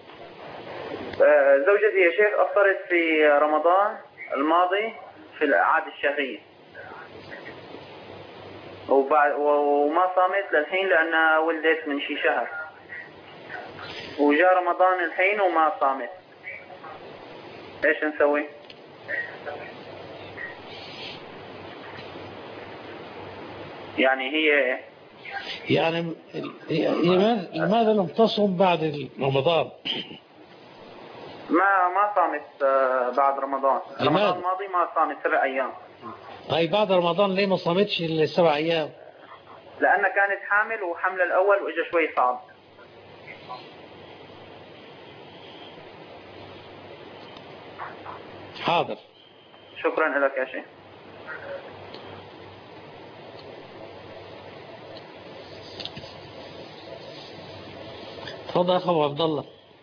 Speaker 20: زوجتي يا شيخ أفطرت في رمضان الماضي في الأعياد الشهرية، وبعد وما صامت للحين لأنها ولدت من شي شهر، وجاء رمضان الحين وما صامت. إيش نسوي؟ يعني هي
Speaker 2: يعني لماذا لم تصم بعد رمضان؟
Speaker 20: ما ما صامت بعد رمضان.
Speaker 2: لماذا؟
Speaker 20: رمضان الماضي ما صامت سبع أيام.
Speaker 2: طيب بعد رمضان ليه ما صامتش السبع أيام؟
Speaker 20: لأنها كانت حامل وحمل الأول وإجا شوي صعب.
Speaker 2: حاضر.
Speaker 20: شكرا لك يا شيخ.
Speaker 2: تفضل يا أخو عبد الله.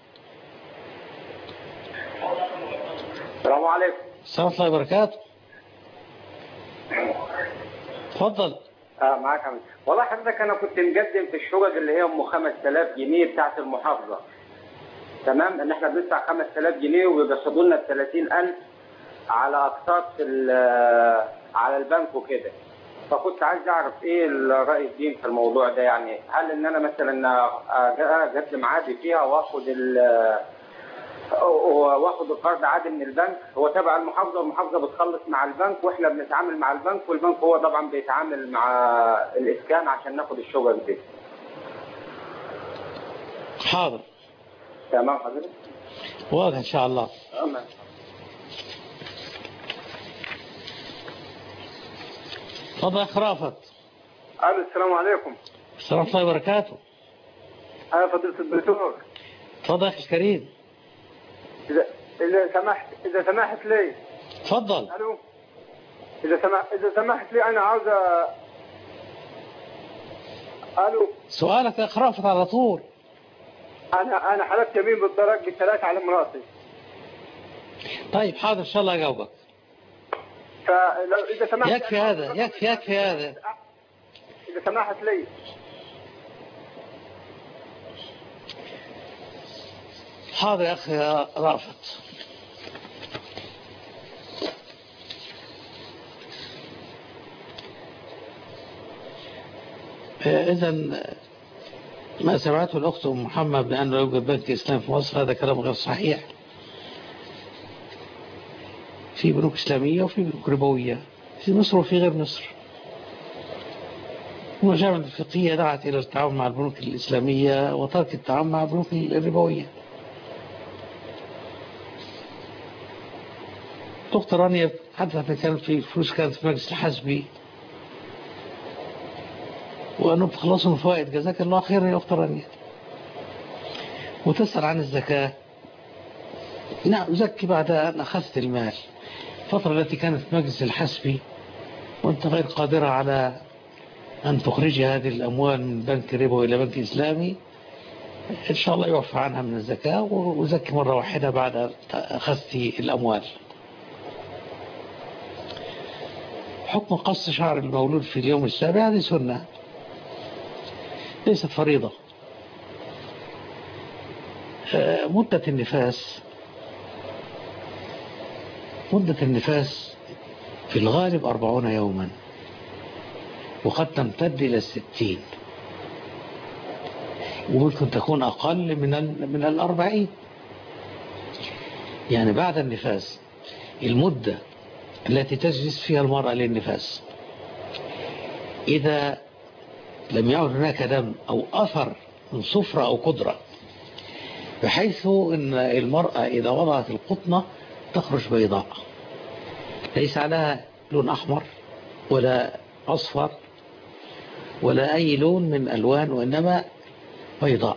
Speaker 21: السلام عليكم.
Speaker 2: السلام ورحمة الله وبركاته. تفضل.
Speaker 21: اه معاك حمد. والله حضرتك انا كنت مقدم في الشقق اللي هي ام خمسة آلاف جنيه بتاعت المحافظه. تمام، ان احنا بندفع خمسة آلاف جنيه وبيقسطوا لنا ال ثلاثين ألف على اقساط على البنك وكده. فكنت عايز اعرف ايه الراي الدين في الموضوع ده، يعني هل ان انا مثلا اقدم عادي فيها واخد ال واخد القرض عادي من البنك، هو تبع المحافظه والمحافظه بتخلص مع البنك واحنا بنتعامل مع البنك والبنك هو طبعا بيتعامل مع الاسكان عشان ناخد الشقق دي.
Speaker 2: حاضر.
Speaker 21: تمام حضرتك.
Speaker 2: واضح ان شاء الله.
Speaker 21: تمام.
Speaker 2: تفضل يا خرافت.
Speaker 22: السلام عليكم.
Speaker 2: السلام ورحمة الله وبركاته.
Speaker 22: أنا فضيلة الدكتور.
Speaker 2: تفضل يا أخي الكريم.
Speaker 22: إذا إذا سمحت إذا سمحت لي.
Speaker 2: تفضل.
Speaker 22: ألو. إذا سمحت إذا سمحت لي أنا عاوز ألو.
Speaker 2: سؤالك يا خرافت على طول.
Speaker 22: أنا أنا حلفت يمين بالطلاق بالثلاثة على مراتي.
Speaker 2: طيب حاضر إن شاء الله أجاوبك.
Speaker 22: فلو إذا سمحت.
Speaker 2: يكفي هذا يكفي يكفي هذا.
Speaker 22: إذا سمحت لي.
Speaker 2: حاضر يا أخي رافت. إذا ما سمعته الأخت أم محمد بأنه يوجد بنك إسلام في مصر هذا كلام غير صحيح. في بنوك إسلامية وفي بنوك ربوية في مصر وفي غير مصر. المجامع الفقهية دعت إلى التعاون مع البنوك الإسلامية وترك التعاون مع البنوك الربوية. دكتور رانيا حتى كانت في فلوس كانت في مجلس الحزبي وأنه بتخلصوا من فوائد، جزاك الله خيرا يا دكتور رانيا. وتسأل عن الزكاة. نعم أزكي بعد أن أخذت المال. الفترة التي كانت في مجلس الحزبي وأنت غير قادرة على أن تخرجي هذه الأموال من بنك ربوي إلى بنك إسلامي، إن شاء الله يعفى عنها من الزكاة وزكي مرة واحدة بعد أن أخذت الأموال. حكم قص شعر المولود في اليوم السابع هذه سنة ليست فريضة. مدة النفاس مدة النفاس في الغالب أربعون يوما وقد تمتد إلى الستين وممكن تكون أقل من من الأربعين. يعني بعد النفاس المدة التي تجلس فيها المرأة للنفاس إذا لم يعد هناك دم أو أثر من صفرة أو قدرة، بحيث أن المرأة إذا وضعت القطنة تخرج بيضاء ليس عليها لون أحمر ولا أصفر ولا أي لون من ألوان، وإنما بيضاء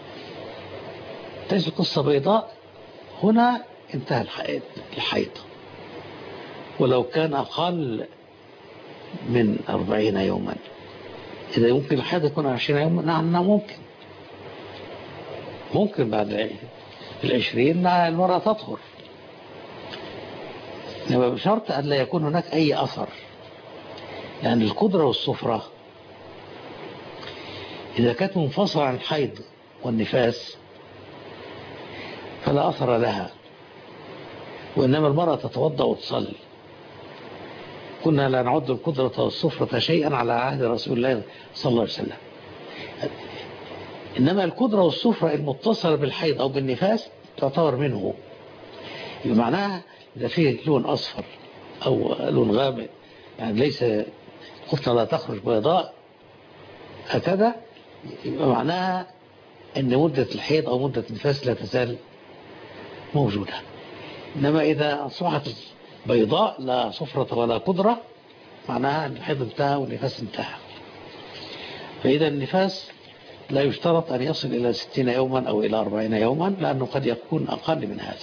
Speaker 2: تجد قصة بيضاء، هنا انتهى الحيض. ولو كان أقل من أربعين يوما، إذا يمكن الحيض يكون عشرين يوما، نعم ممكن ممكن بعد العشرين المرأة تطهر، إنما بشرط أن لا يكون هناك أي أثر. يعني القدرة والصفرة إذا كانت منفصلة عن الحيض والنفاس فلا أثر لها، وإنما المرأة تتوضأ وتصلي. كنا لا نعد القدرة والصفرة شيئا على عهد رسول الله صلى الله عليه وسلم. إنما القدرة والصفرة المتصلة بالحيض أو بالنفاس تعتبر منه. بمعناها إذا فيه لون أصفر أو لون غامق، يعني ليس القطنة لا تخرج بيضاء هكذا، يبقى معناها أن مدة الحيض أو مدة النفاس لا تزال موجودة. إنما إذا أصبحت بيضاء لا صفرة ولا قدرة، معناها أن الحيض انتهى والنفاس انتهى. فإذا النفاس لا يشترط أن يصل إلى ستين يوما أو إلى أربعين يوما، لأنه قد يكون أقل من هذا.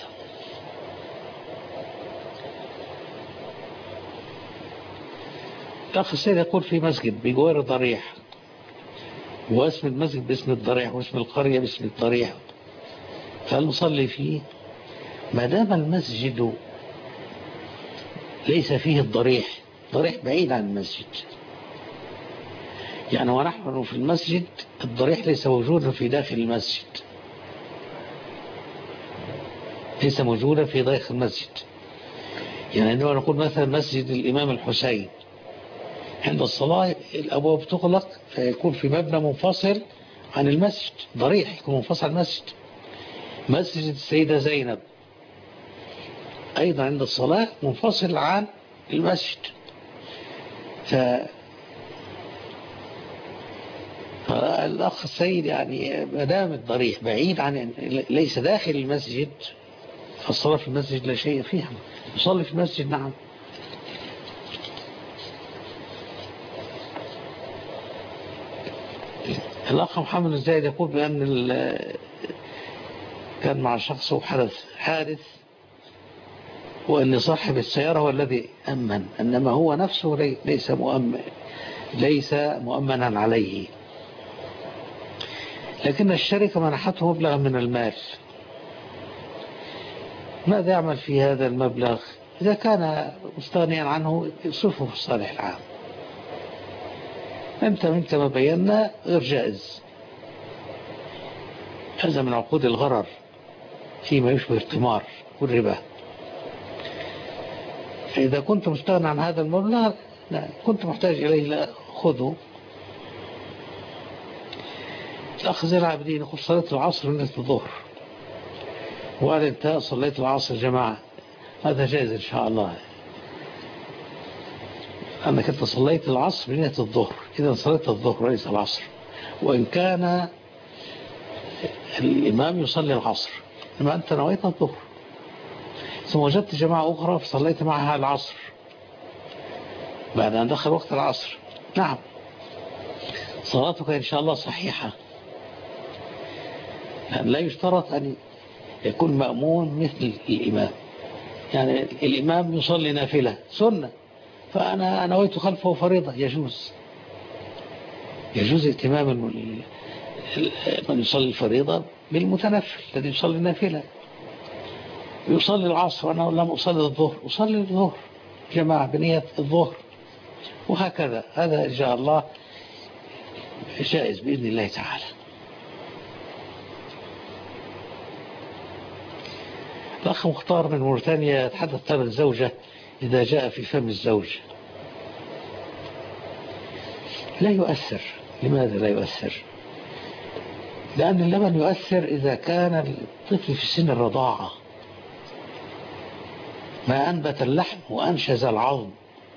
Speaker 2: الأخ السيد يقول في مسجد بجوار ضريح، واسم المسجد باسم الضريح واسم القرية باسم الضريح، فهل نصلي فيه؟ ما دام المسجد ليس فيه الضريح، ضريح بعيد عن المسجد، يعني ونحن في المسجد الضريح ليس موجودا في داخل المسجد، ليس موجودا في داخل المسجد. يعني عندما نقول مثلا مسجد الإمام الحسين، عند الصلاة الأبواب تغلق فيكون في مبنى منفصل عن المسجد، ضريح يكون منفصل عن المسجد. مسجد السيدة زينب أيضا عند الصلاة منفصل عن المسجد. ف... فالأخ السيد يعني مدام الضريح بعيد عن، ليس داخل المسجد، فالصلاة في المسجد لا شيء فيها، يصلي في المسجد. نعم. الأخ محمد الزايد يقول بأن كان مع شخص وحدث حادث، وأن صاحب السيارة هو الذي أمن، إنما هو نفسه ليس مؤمن ليس مؤمنا عليه، لكن الشركة منحته مبلغا من المال. ماذا يعمل في هذا المبلغ؟ إذا كان مستغنيا عنه يصرفه في الصالح العام. أنت من كما بينا غير جائز، هذا من عقود الغرر فيما يشبه القمار والربا. فإذا كنت مستغنى عن هذا المبلغ لا كنت محتاج إليه لا خذه. الأخ زي العابدين يقول صليت العصر من الظهر، وقال انتهى صليت العصر جماعة، هذا جائز إن شاء الله. أنك أنت صليت العصر بنية الظهر، إذا صليت الظهر وليس العصر، وإن كان الإمام يصلي العصر إنما أنت نويت الظهر، ثم وجدت جماعة أخرى فصليت معها العصر بعد أن دخل وقت العصر، نعم صلاتك إن شاء الله صحيحة، لأن لا يشترط أن يكون مأمون مثل الإمام. يعني الإمام يصلي نافلة سنة فأنا نويت خلفه فريضة، يجوز يجوز اتمام من يصلي الفريضة بالمتنفل الذي يصلي النافلة. يصلي العصر وأنا لم أصلي الظهر، أصلي الظهر جماعة بنية الظهر، وهكذا. هذا إن شاء الله جائز بإذن الله تعالى. الأخ مختار من موريتانيا يتحدث عن الزوجة إذا جاء في فم الزوج لا يؤثر. لماذا لا يؤثر؟ لأن اللبن يؤثر إذا كان الطفل في سن الرضاعة، ما أنبت اللحم وأنشز العظم.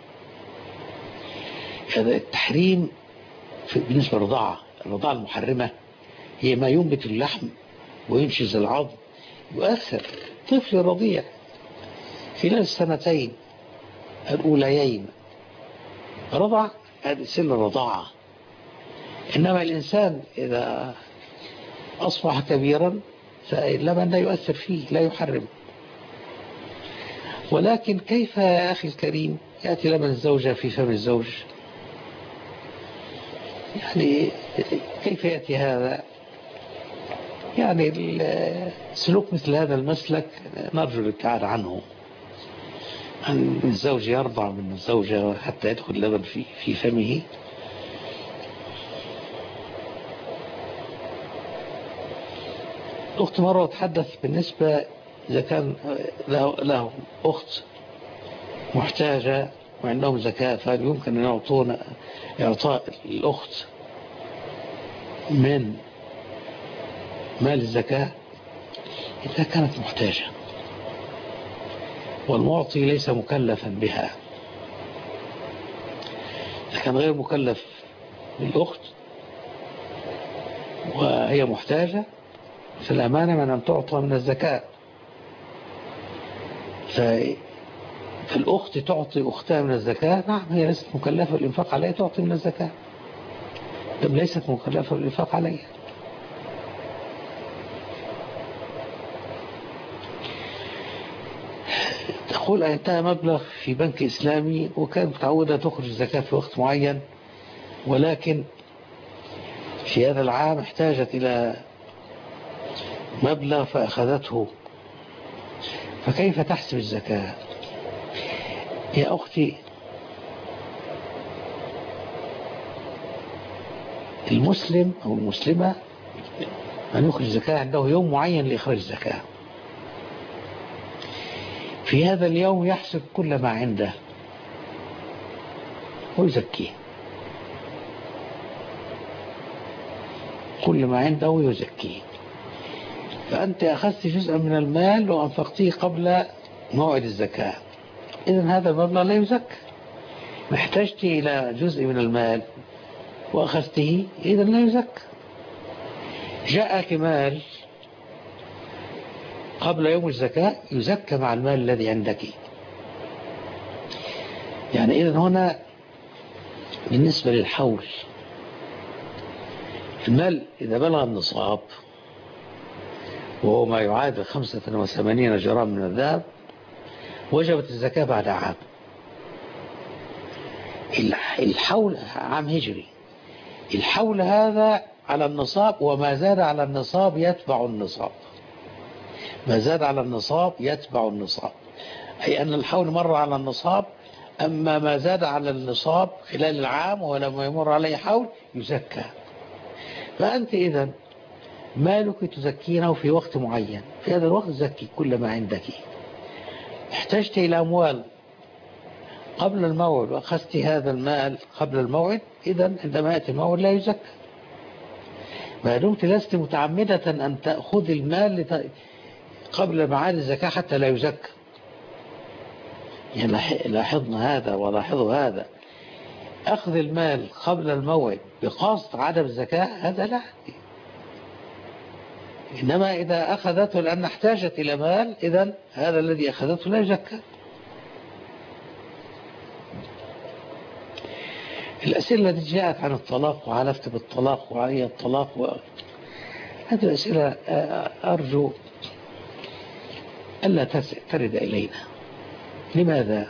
Speaker 2: هذا التحريم بالنسبة للرضاعة. الرضاعة المحرمة هي ما ينبت اللحم وينشز العظم، يؤثر. طفل رضيع خلال السنتين الأوليين رضع، هذه سن الرضاعة. إنما الإنسان إذا أصبح كبيرا فاللبن لا يؤثر فيه، لا يحرم. ولكن كيف يا أخي الكريم يأتي لبن الزوجة في فم الزوج؟ يعني كيف يأتي هذا؟ يعني السلوك مثل هذا المسلك نرجو الابتعاد عنه، أن الزوج يرضع من الزوجة حتى يدخل اللبن في في فمه. الأخت مرة تحدث بالنسبة إذا كان له, له أخت محتاجة وعندهم زكاة، فهل يمكن أن يعطون إعطاء الأخت من مال الزكاة إذا كانت محتاجة والمعطي ليس مكلفا بها؟ إذا كان غير مكلف بالأخت وهي محتاجة فالأمانة من أن تعطى من الزكاة. فالأخت تعطي أختها من الزكاة، نعم هي ليست مكلفة بالإنفاق عليها، تعطي من الزكاة، لم ليست مكلفة بالإنفاق عليها. تقول أنتهى مبلغ في بنك إسلامي وكانت متعودة تخرج الزكاة في وقت معين، ولكن في هذا العام احتاجت إلى مبلغ فأخذته، فكيف تحسب الزكاة؟ يا أختي المسلم أو المسلمة من يخرج الزكاة عنده يوم معين لإخراج الزكاة، في هذا اليوم يحسب كل ما عنده ويزكيه، كل ما عنده يزكيه. فأنت أخذت جزءا من المال وأنفقته قبل موعد الزكاة، إذن هذا المبلغ لا يزكى. محتاجت إلى جزء من المال وأخذته، إذن لا يزكى. جاءك مال قبل يوم الزكاة يزكى مع المال الذي عندك. يعني إذن هنا بالنسبة للحول، المال إذا بلغ النصاب وهو ما يعادل خمسة وثمانين جرام من الذهب وجبت الزكاة بعد عام. الحول عام هجري، الحول هذا على النصاب، وما زاد على النصاب يتبع النصاب، ما زاد على النصاب يتبع النصاب، أي أن الحول مر على النصاب، أما ما زاد على النصاب خلال العام ولما يمر عليه حول يزكى. فأنت إذن مالك تزكينه في وقت معين، في هذا الوقت زكي كل ما عندك. احتجت إلى أموال قبل الموعد وأخذت هذا المال قبل الموعد، إذن عندما يأتي الموعد لا يزكى، ما دمت لست متعمدة أن تأخذ المال قبل معاد الزكاة حتى لا يزكى. يعني لاحظنا هذا ولاحظوا هذا، أخذ المال قبل الموعد بقصد عدم الزكاة هذا لا. إنما إذا أخذته لأن احتاجت إلى مال، إذن هذا الذي أخذته لا يزكى. الأسئلة التي جاءت عن الطلاق وعلفت بالطلاق وعلي الطلاق و... هذه الأسئلة أرجو ألا ترد إلينا. لماذا؟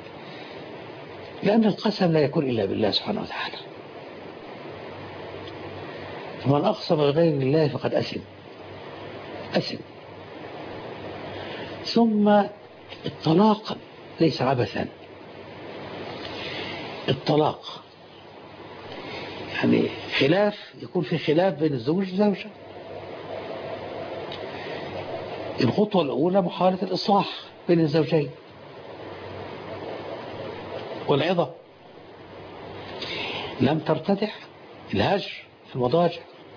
Speaker 2: لأن القسم لا يكون إلا بالله سبحانه وتعالى، فمن أقسم بغير الله فقد أثم أثم. ثم الطلاق ليس عبثا. الطلاق يعني خلاف، يكون في خلاف بين الزوج والزوجة. الخطوة الأولى محاولة الإصلاح بين الزوجين والعظة. لم ترتدح الهجر في المضاجع.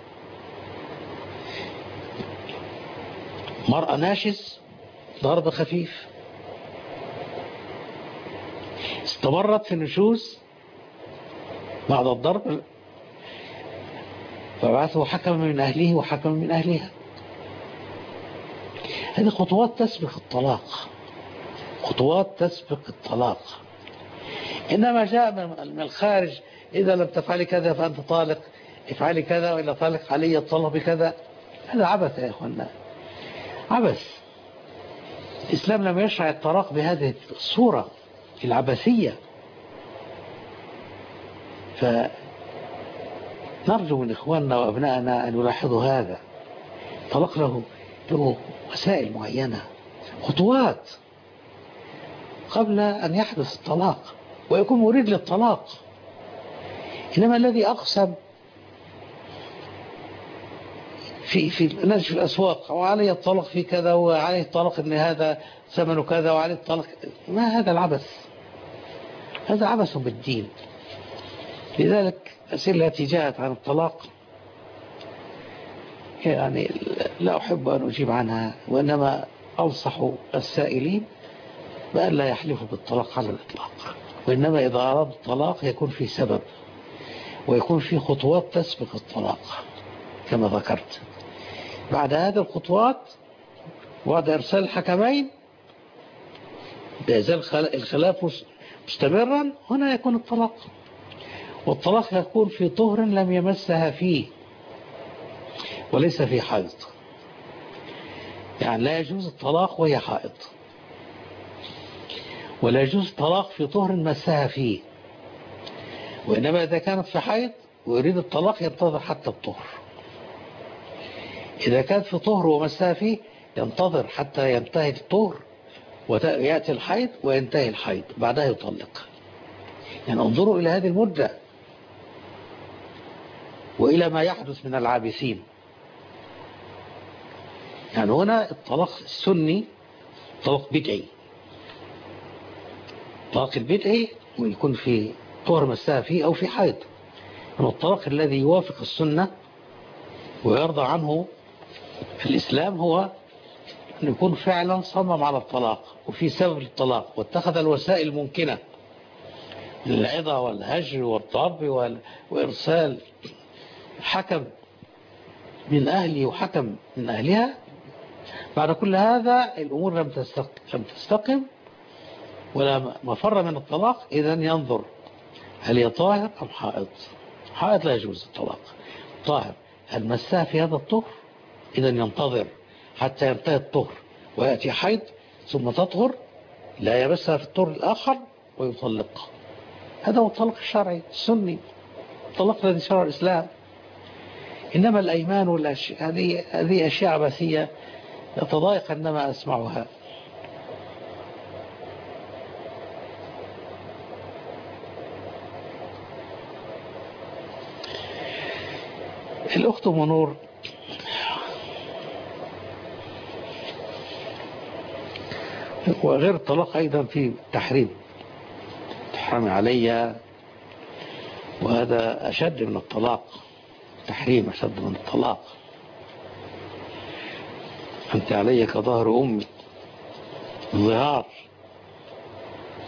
Speaker 2: مرأة ناشز ضرب خفيف، استمرت في النشوز بعد الضرب فبعثه حكم من أهله وحكم من أهلها. هذه خطوات تسبق الطلاق، خطوات تسبق الطلاق. إنما جاء من الخارج إذا لم تفعلي كذا فأنت طالق، افعلي كذا وإلا طالق علي الطلاق بكذا. هذا عبث يا إخوانا، عبث. الإسلام لم يشرع الطلاق بهذه الصورة العبثية. فنرجو من إخواننا وأبنائنا أن يلاحظوا هذا. الطلاق له له وسائل معينة، خطوات قبل أن يحدث الطلاق ويكون مريد للطلاق. إنما الذي أقسم في في الناس في الأسواق وعليه الطلاق في كذا وعليه الطلاق إن هذا ثمنه كذا وعليه الطلاق، ما هذا العبث؟ هذا عبث بالدين. لذلك الأسئلة التي جاءت عن الطلاق يعني لا أحب أن أجيب عنها، وإنما أنصح السائلين بأن لا يحلفوا بالطلاق على الإطلاق، وإنما إذا أراد الطلاق يكون في سبب ويكون في خطوات تسبق الطلاق كما ذكرت. بعد هذه الخطوات وبعد إرسال الحكمين بيزال الخلاف مستمرا، هنا يكون الطلاق. والطلاق يكون في طهر لم يمسها فيه وليس في حائض. يعني لا يجوز الطلاق وهي حائض، ولا يجوز الطلاق في طهر مسها فيه. وإنما إذا كانت في حائض ويريد الطلاق ينتظر حتى الطهر. إذا كانت في طهر ومسها فيه ينتظر حتى ينتهي الطهر ويأتي الحيض وينتهي الحيض بعدها يطلق. يعني انظروا إلى هذه المدة وإلى ما يحدث من العابثين. يعني هنا الطلاق السني طلاق بدعي. الطلاق البدعي ويكون في طهر مسها فيه أو في حيض. يعني الطلاق الذي يوافق السنة ويرضى عنه الإسلام هو أن يكون فعلا صمم على الطلاق وفي سبب الطلاق واتخذ الوسائل الممكنة، العظة والهجر والضرب وإرسال حكم من أهلي وحكم من أهلها. بعد كل هذا الأمور لم تستقم ولا مفر من الطلاق، إذن ينظر هل هي طاهر أم حائض. حائض لا يجوز الطلاق. طاهر هل مسها في هذا الطهر، إذن ينتظر حتى ينتهي الطهر ويأتي حيض ثم تطهر لا يمسها في الطهر الآخر ويطلق. هذا هو الطلاق الشرعي السني، الطلاق الذي شرع الإسلام. إنما الأيمان والأشياء هذه هذه أشياء عبثية يتضايق عندما أسمعها. الأخت منور وغير الطلاق أيضا في تحريم تحرم علي، وهذا أشد من الطلاق. تحريم أشد من الطلاق. أنت علي كظهر أمي، ظهار.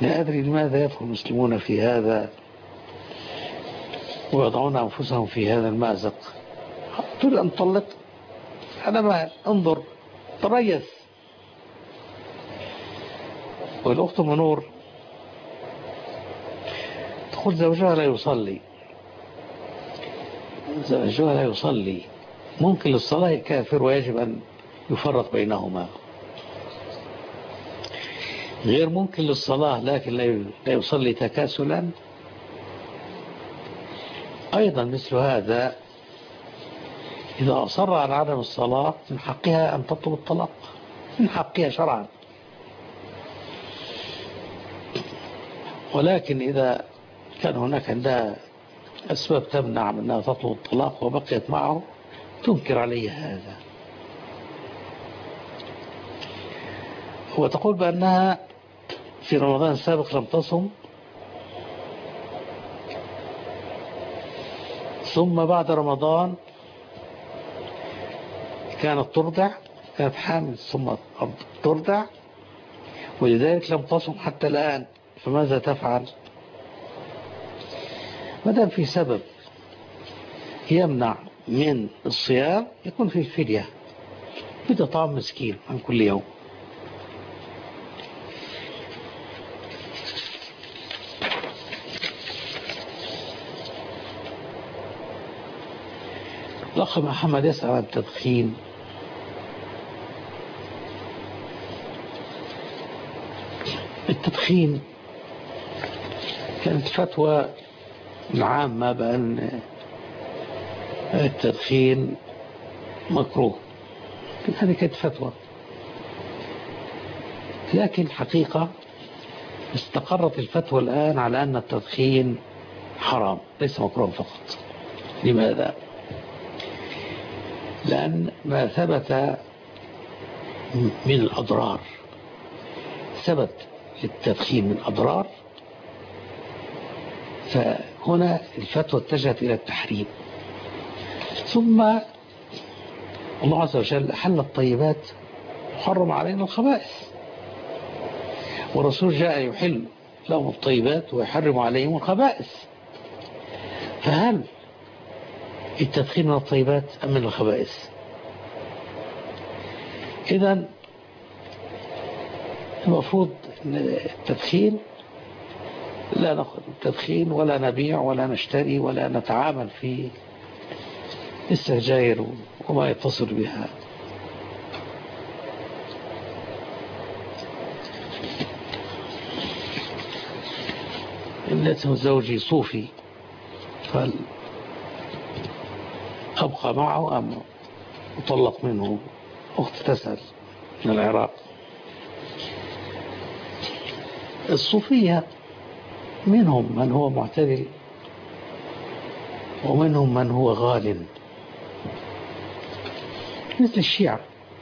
Speaker 2: لا أدري لماذا يدخل المسلمون في هذا ويضعون أنفسهم في هذا المأزق. تريد أن تطلق، أنا ما انظر تريث. والأخت منور تقول زوجها لا يصلي، زوجها لا يصلي، ممكن للصلاة كافر ويجب أن يفرق بينهما، غير ممكن للصلاة لكن لا يصلي تكاسلا. أيضا مثل هذا إذا أصر على عدم الصلاة من حقها أن تطلب الطلاق، من حقها شرعا. ولكن إذا كان هناك عندها أسباب تمنع من أنها تطلب الطلاق وبقيت معه تنكر عليه هذا. وتقول بأنها في رمضان السابق لم تصم، ثم بعد رمضان كانت ترضع، كانت حامل ثم ترضع، ولذلك لم تصم حتى الآن. فماذا تفعل؟ ما دام في سبب يمنع من الصيام يكون في الفدية، فدية طعام مسكين عن كل يوم. الأخ محمد يسأل عن التدخين. التدخين كانت فتوى العامة بأن التدخين مكروه، هذه كانت فتوى، لكن حقيقة استقرت الفتوى الآن على أن التدخين حرام ليس مكروه فقط. لماذا؟ لأن ما ثبت من الأضرار، ثبت للتدخين من أضرار، فهنا الفتوى اتجهت إلى التحريم. ثم الله عز وجل أحل الطيبات وحرم علينا الخبائث، والرسول جاء يحل لهم الطيبات ويحرم عليهم الخبائث. فهل التدخين من الطيبات أم من الخبائث؟ إذن المفروض التدخين لا نأخذ التدخين ولا نبيع ولا نشتري ولا نتعامل في السجاير وما يتصل بها. إن زوجي صوفي فهل أبقى معه أم أطلق منه؟ أخت تسأل من العراق. الصوفية منهم من هو معتدل ومنهم من هو غال، مثل الشيعة،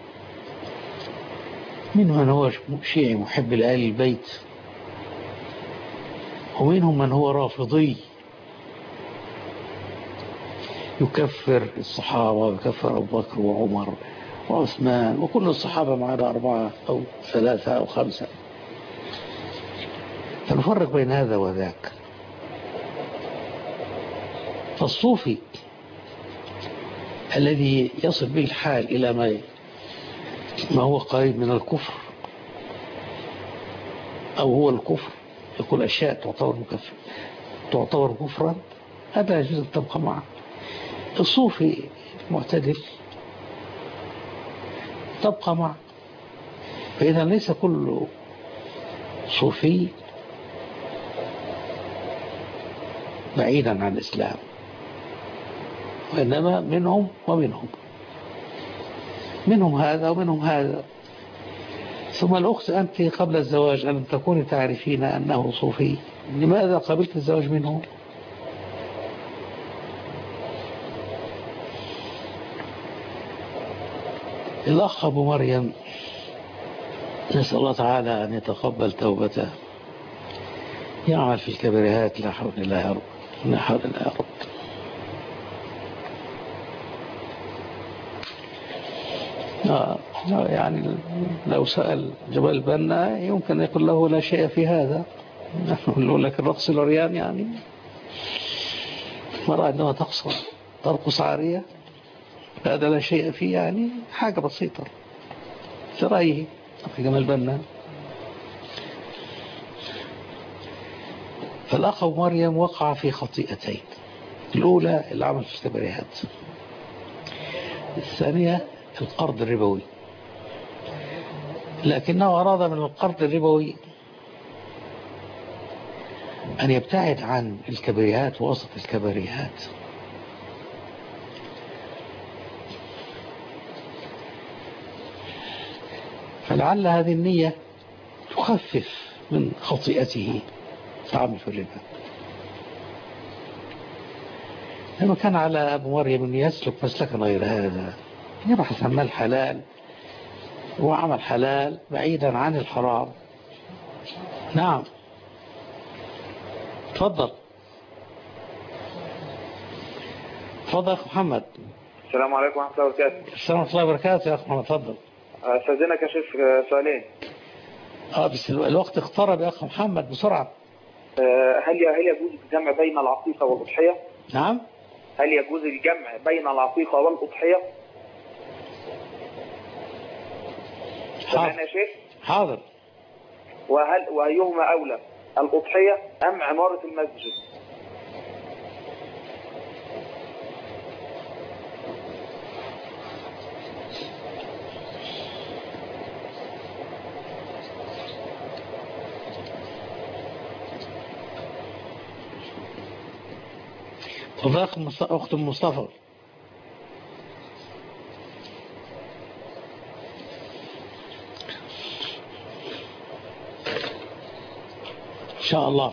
Speaker 2: منهم من هو شيعي محب لآل البيت، ومنهم من هو رافضي يكفر الصحابة ويكفر أبو بكر وعمر وعثمان وكل الصحابة معنا أربعة أو ثلاثة أو خمسة. فنفرق بين هذا وذاك. فالصوفي الذي يصل به الحال إلى ما ما هو قريب من الكفر أو هو الكفر، يقول أشياء تعتبر مكفر تعتبر كفرا، هذا يجوز أن تبقى معه. الصوفي معتدل تبقى معه. فإذا ليس كل صوفي بعيدا عن الإسلام، وإنما منهم ومنهم منهم هذا ومنهم هذا. ثم الأخت أنت قبل الزواج أن تكوني تعرفين أنه صوفي، لماذا قبلت الزواج منه؟ الأخ أبو مريم نسأل الله تعالى أن يتقبل توبته، يعمل في الكبريات، لا حول الله يا رب، لا حول الله يا رب. آه يعني لو سأل جبل بنا يمكن يقول له لا شيء في هذا، نقول لك الرقص العريان يعني المرأة عندما تقصر ترقص عارية هذا لا شيء فيه، يعني حاجة بسيطة في رأيه أخي جمال بنا. فالأخ أبو مريم وقع في خطيئتين، الأولى العمل في الكباريهات، الثانية القرض الربوي، لكنه أراد من القرض الربوي أن يبتعد عن الكباريهات ووسط الكباريهات. فلعل هذه النية تخفف من خطيئته التعامل في الربا. لما كان على أبو مريم أن يسلك مسلكا غير هذا، يبحث عن مال حلال وعمل حلال بعيدا عن الحرام. نعم تفضل تفضل يا أخي محمد.
Speaker 3: السلام عليكم ورحمة الله وبركاته.
Speaker 2: السلام ورحمة الله وبركاته يا أخي محمد تفضل.
Speaker 3: أستاذنك يا شيخ سؤالين.
Speaker 2: اه بس الوقت اقترب يا أخي محمد بسرعة.
Speaker 3: هل هل يجوز الجمع بين العقيقة والأضحية؟
Speaker 2: نعم.
Speaker 3: هل يجوز الجمع بين العقيقة والأضحية؟
Speaker 2: حاضر
Speaker 3: يا شيخ.
Speaker 2: حاضر.
Speaker 3: وهل وأيهما أولى الأضحية أم عمارة المسجد؟
Speaker 2: تفضل أخت مصطفى. إن شاء الله.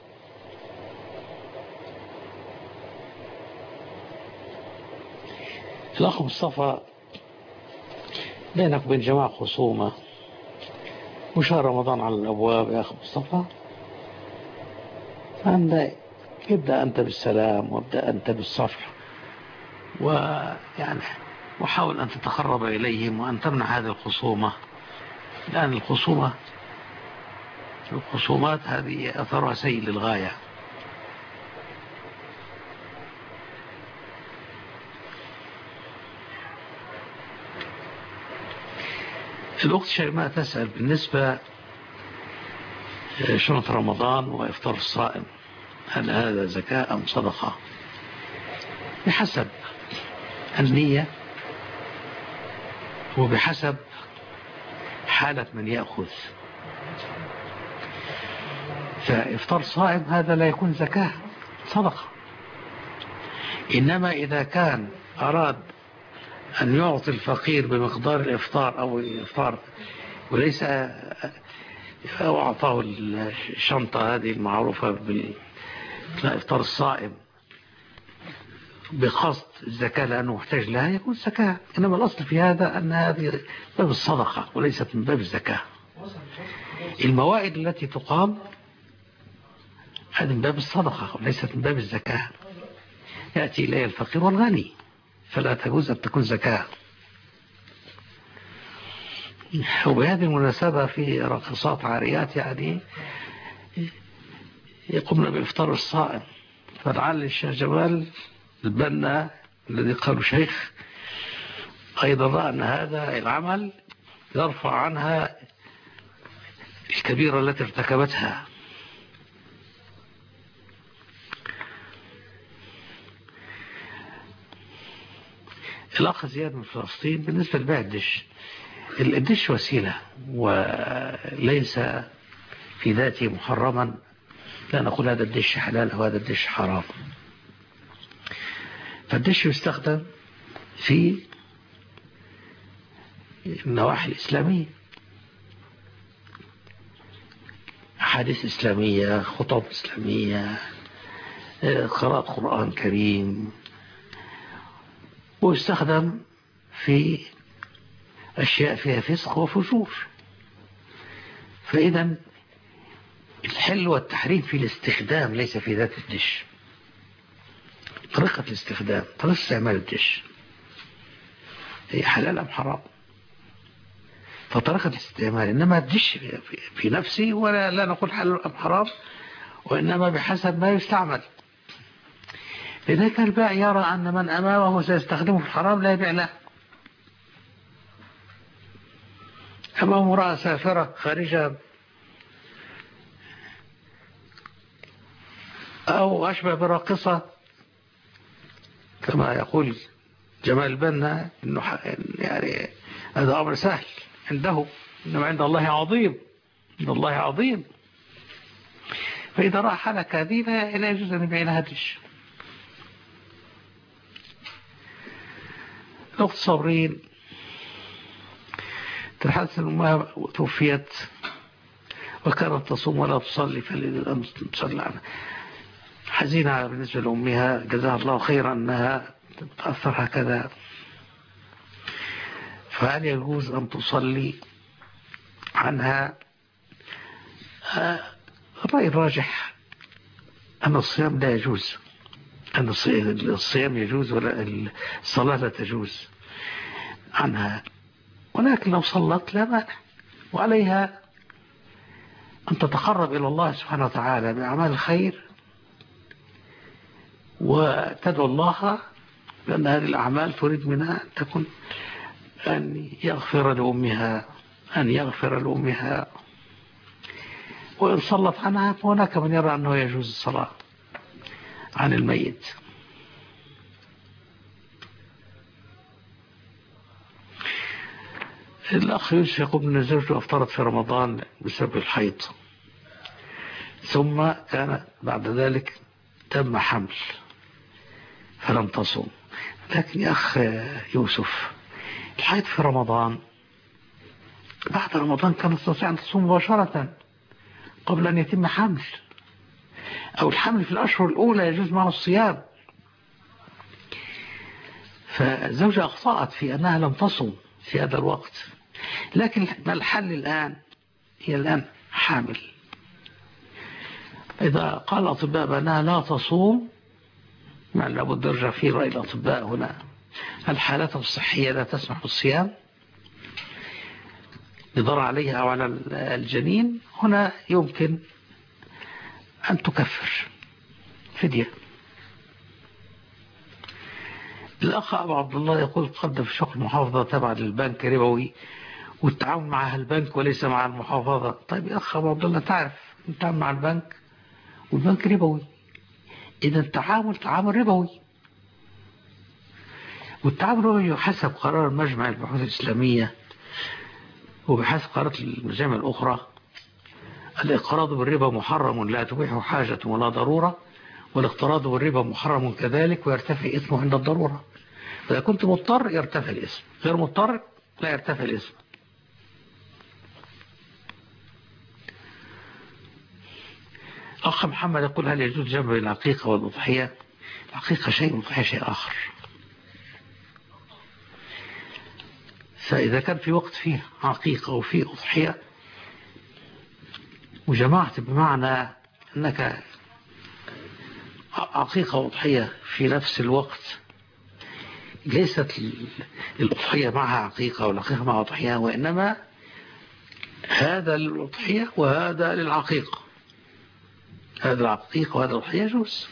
Speaker 2: الأخ مصطفى بينك وبين جماعة خصومة وشهر رمضان على الأبواب يا أخ مصطفى، عندك ابدأ أنت بالسلام وابدأ أنت بالصفح، ويعني وحاول أن تتقرب إليهم وأن تمنع هذه الخصومة، لأن الخصومة الخصومات هذه أثرها سيء للغاية. الأخت شيماء تسأل بالنسبة شنط رمضان وإفطار الصائم، هل هذا زكاة أم صدقة؟ بحسب النية وبحسب حالة من يأخذ. فإفطار صائم هذا لا يكون زكاة، صدقة. إنما إذا كان أراد أن يعطي الفقير بمقدار الإفطار أو الإفطار وليس أو أعطاه الشنطة هذه المعروفة بالإفطار الصائم بقصد الزكاة لأنه محتاج لها، يكون زكاة. إنما الأصل في هذا أن هذه باب الصدقة وليست من باب الزكاة. الموائد التي تقام هذه من باب الصدقة وليست من باب الزكاة. يأتي إليه الفقير والغني فلا تجوز أن تكون زكاة. وبهذه المناسبة في راقصات عاريات يعني يقومن بإفطار الصائم، فلعل الشيخ جمال البنا الذي قالوا شيخ أيضا رأى أن هذا العمل يرفع عنها الكبيرة التي ارتكبتها. الأخ زياد من فلسطين بالنسبة لبيع الدش، الدش وسيلة وليس في ذاته محرما، لا نقول هذا الدش حلال أو هذا الدش حرام. فالدش يستخدم في النواحي الإسلامية، أحاديث إسلامية، خطب إسلامية، قراءة قرآن كريم، ويستخدم في أشياء فيها فسق وفجور. فإذا الحل والتحريم في الاستخدام ليس في ذات الدش، طريقة الاستخدام، طريقة استعمال الدش هي حلال أم حرام. فطريقة الاستعمال إنما تدش في نفسي ولا لا نقول حلال أم حرام، وإنما بحسب ما يستعمل. لذلك البائع يرى أن من أمامه سيستخدمه في الحرام لا يبيع له. أمام امرأة سافرة خارجة أو أشبه براقصة كما يقول جمال البنا إنه يعني هذا أمر سهل عنده، إنما عند الله عظيم، عند الله عظيم. فإذا رأى حالك هذه لا يجوز أن يبيع لها دش. الأخت صابرين تحدث أمها توفيت وكانت تصوم ولا تصلي فلن تصلي عنها. حزينة بالنسبة لأمها، جزاها الله خيرا أنها تتأثر هكذا. فهل يجوز أن تصلي عنها؟ الرأي الراجح أن الصيام لا يجوز، أن الصيام يجوز ولا الصلاة لا تجوز عنها، ولكن لو صلت لا مانع، وعليها أن تتقرب إلى الله سبحانه وتعالى بأعمال الخير وتدعو الله، لأن هذه الأعمال تريد منها أن تكون أن يغفر لأمها أن يغفر لأمها. وإن صلت عنها فهناك من يرى أنه يجوز الصلاة عن الميت. الأخ يوسف يقول أن زوجته أفطرت في رمضان بسبب الحيض، ثم كان بعد ذلك تم حمل فلم تصوم. لكن يا أخ يوسف، الحيض في رمضان بعد رمضان كانت تستطيع أن تصوم مباشرة قبل أن يتم حمل، أو الحمل في الأشهر الأولى يجوز معه الصيام. فالزوجة أخطأت في أنها لم تصم في هذا الوقت، لكن الحل الآن هي الآن حامل. إذا قال الأطباء بأنها لا تصوم، ما لابد يرجع في رأي الأطباء هنا، الحالات الصحية لا تسمح بالصيام لضر عليها أو على الجنين، هنا يمكن أن تكفر فدية. الأخ أبو عبد الله يقول قدم في شغل محافظة تبع للبنك ربوي، والتعامل مع البنك وليس مع المحافظة. طيب يا أخ أبو عبد الله، تعرف التعامل مع البنك والبنك ربوي، إذا التعامل تعامل ربوي، والتعامل ربوي حسب قرار مجمع البحوث الإسلامية وبحسب قرارات المجامع الأخرى. الاقتراض بالربا محرم لا تبيح حاجة ولا ضرورة، والاقتراض بالربا محرم كذلك ويرتفع اسمه عند الضرورة. فإذا كنت مضطر يرتفع الاسم، غير مضطر لا يرتفع الاسم. أخ محمد يقول هل يجوز جمع بين العقيقة والأضحية؟ العقيقة شيء والأضحية شيء آخر. فإذا كان في وقت فيه عقيقة وفيه أضحية وجمعت بمعنى أنك عقيقة وأضحية في نفس الوقت، ليست الأضحية معها عقيقة والعقيقة معها أضحية، وإنما هذا للأضحية وهذا للعقيقة، هذا العقيقة وهذا الأضحية يجوز.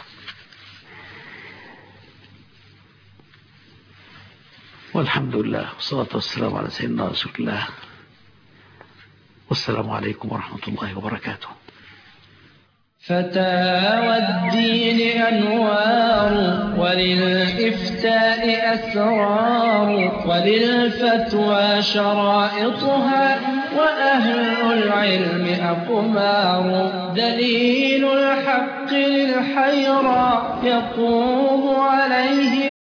Speaker 2: والحمد لله والصلاة والسلام على سيدنا رسول الله، والسلام عليكم ورحمة الله وبركاته.
Speaker 4: فتاوى الدين أنوار، وللإفتاء أسرار، وللفتوى شرائطها، وأهل العلم أقمار. دليل الحق للحيرى يقوم عليه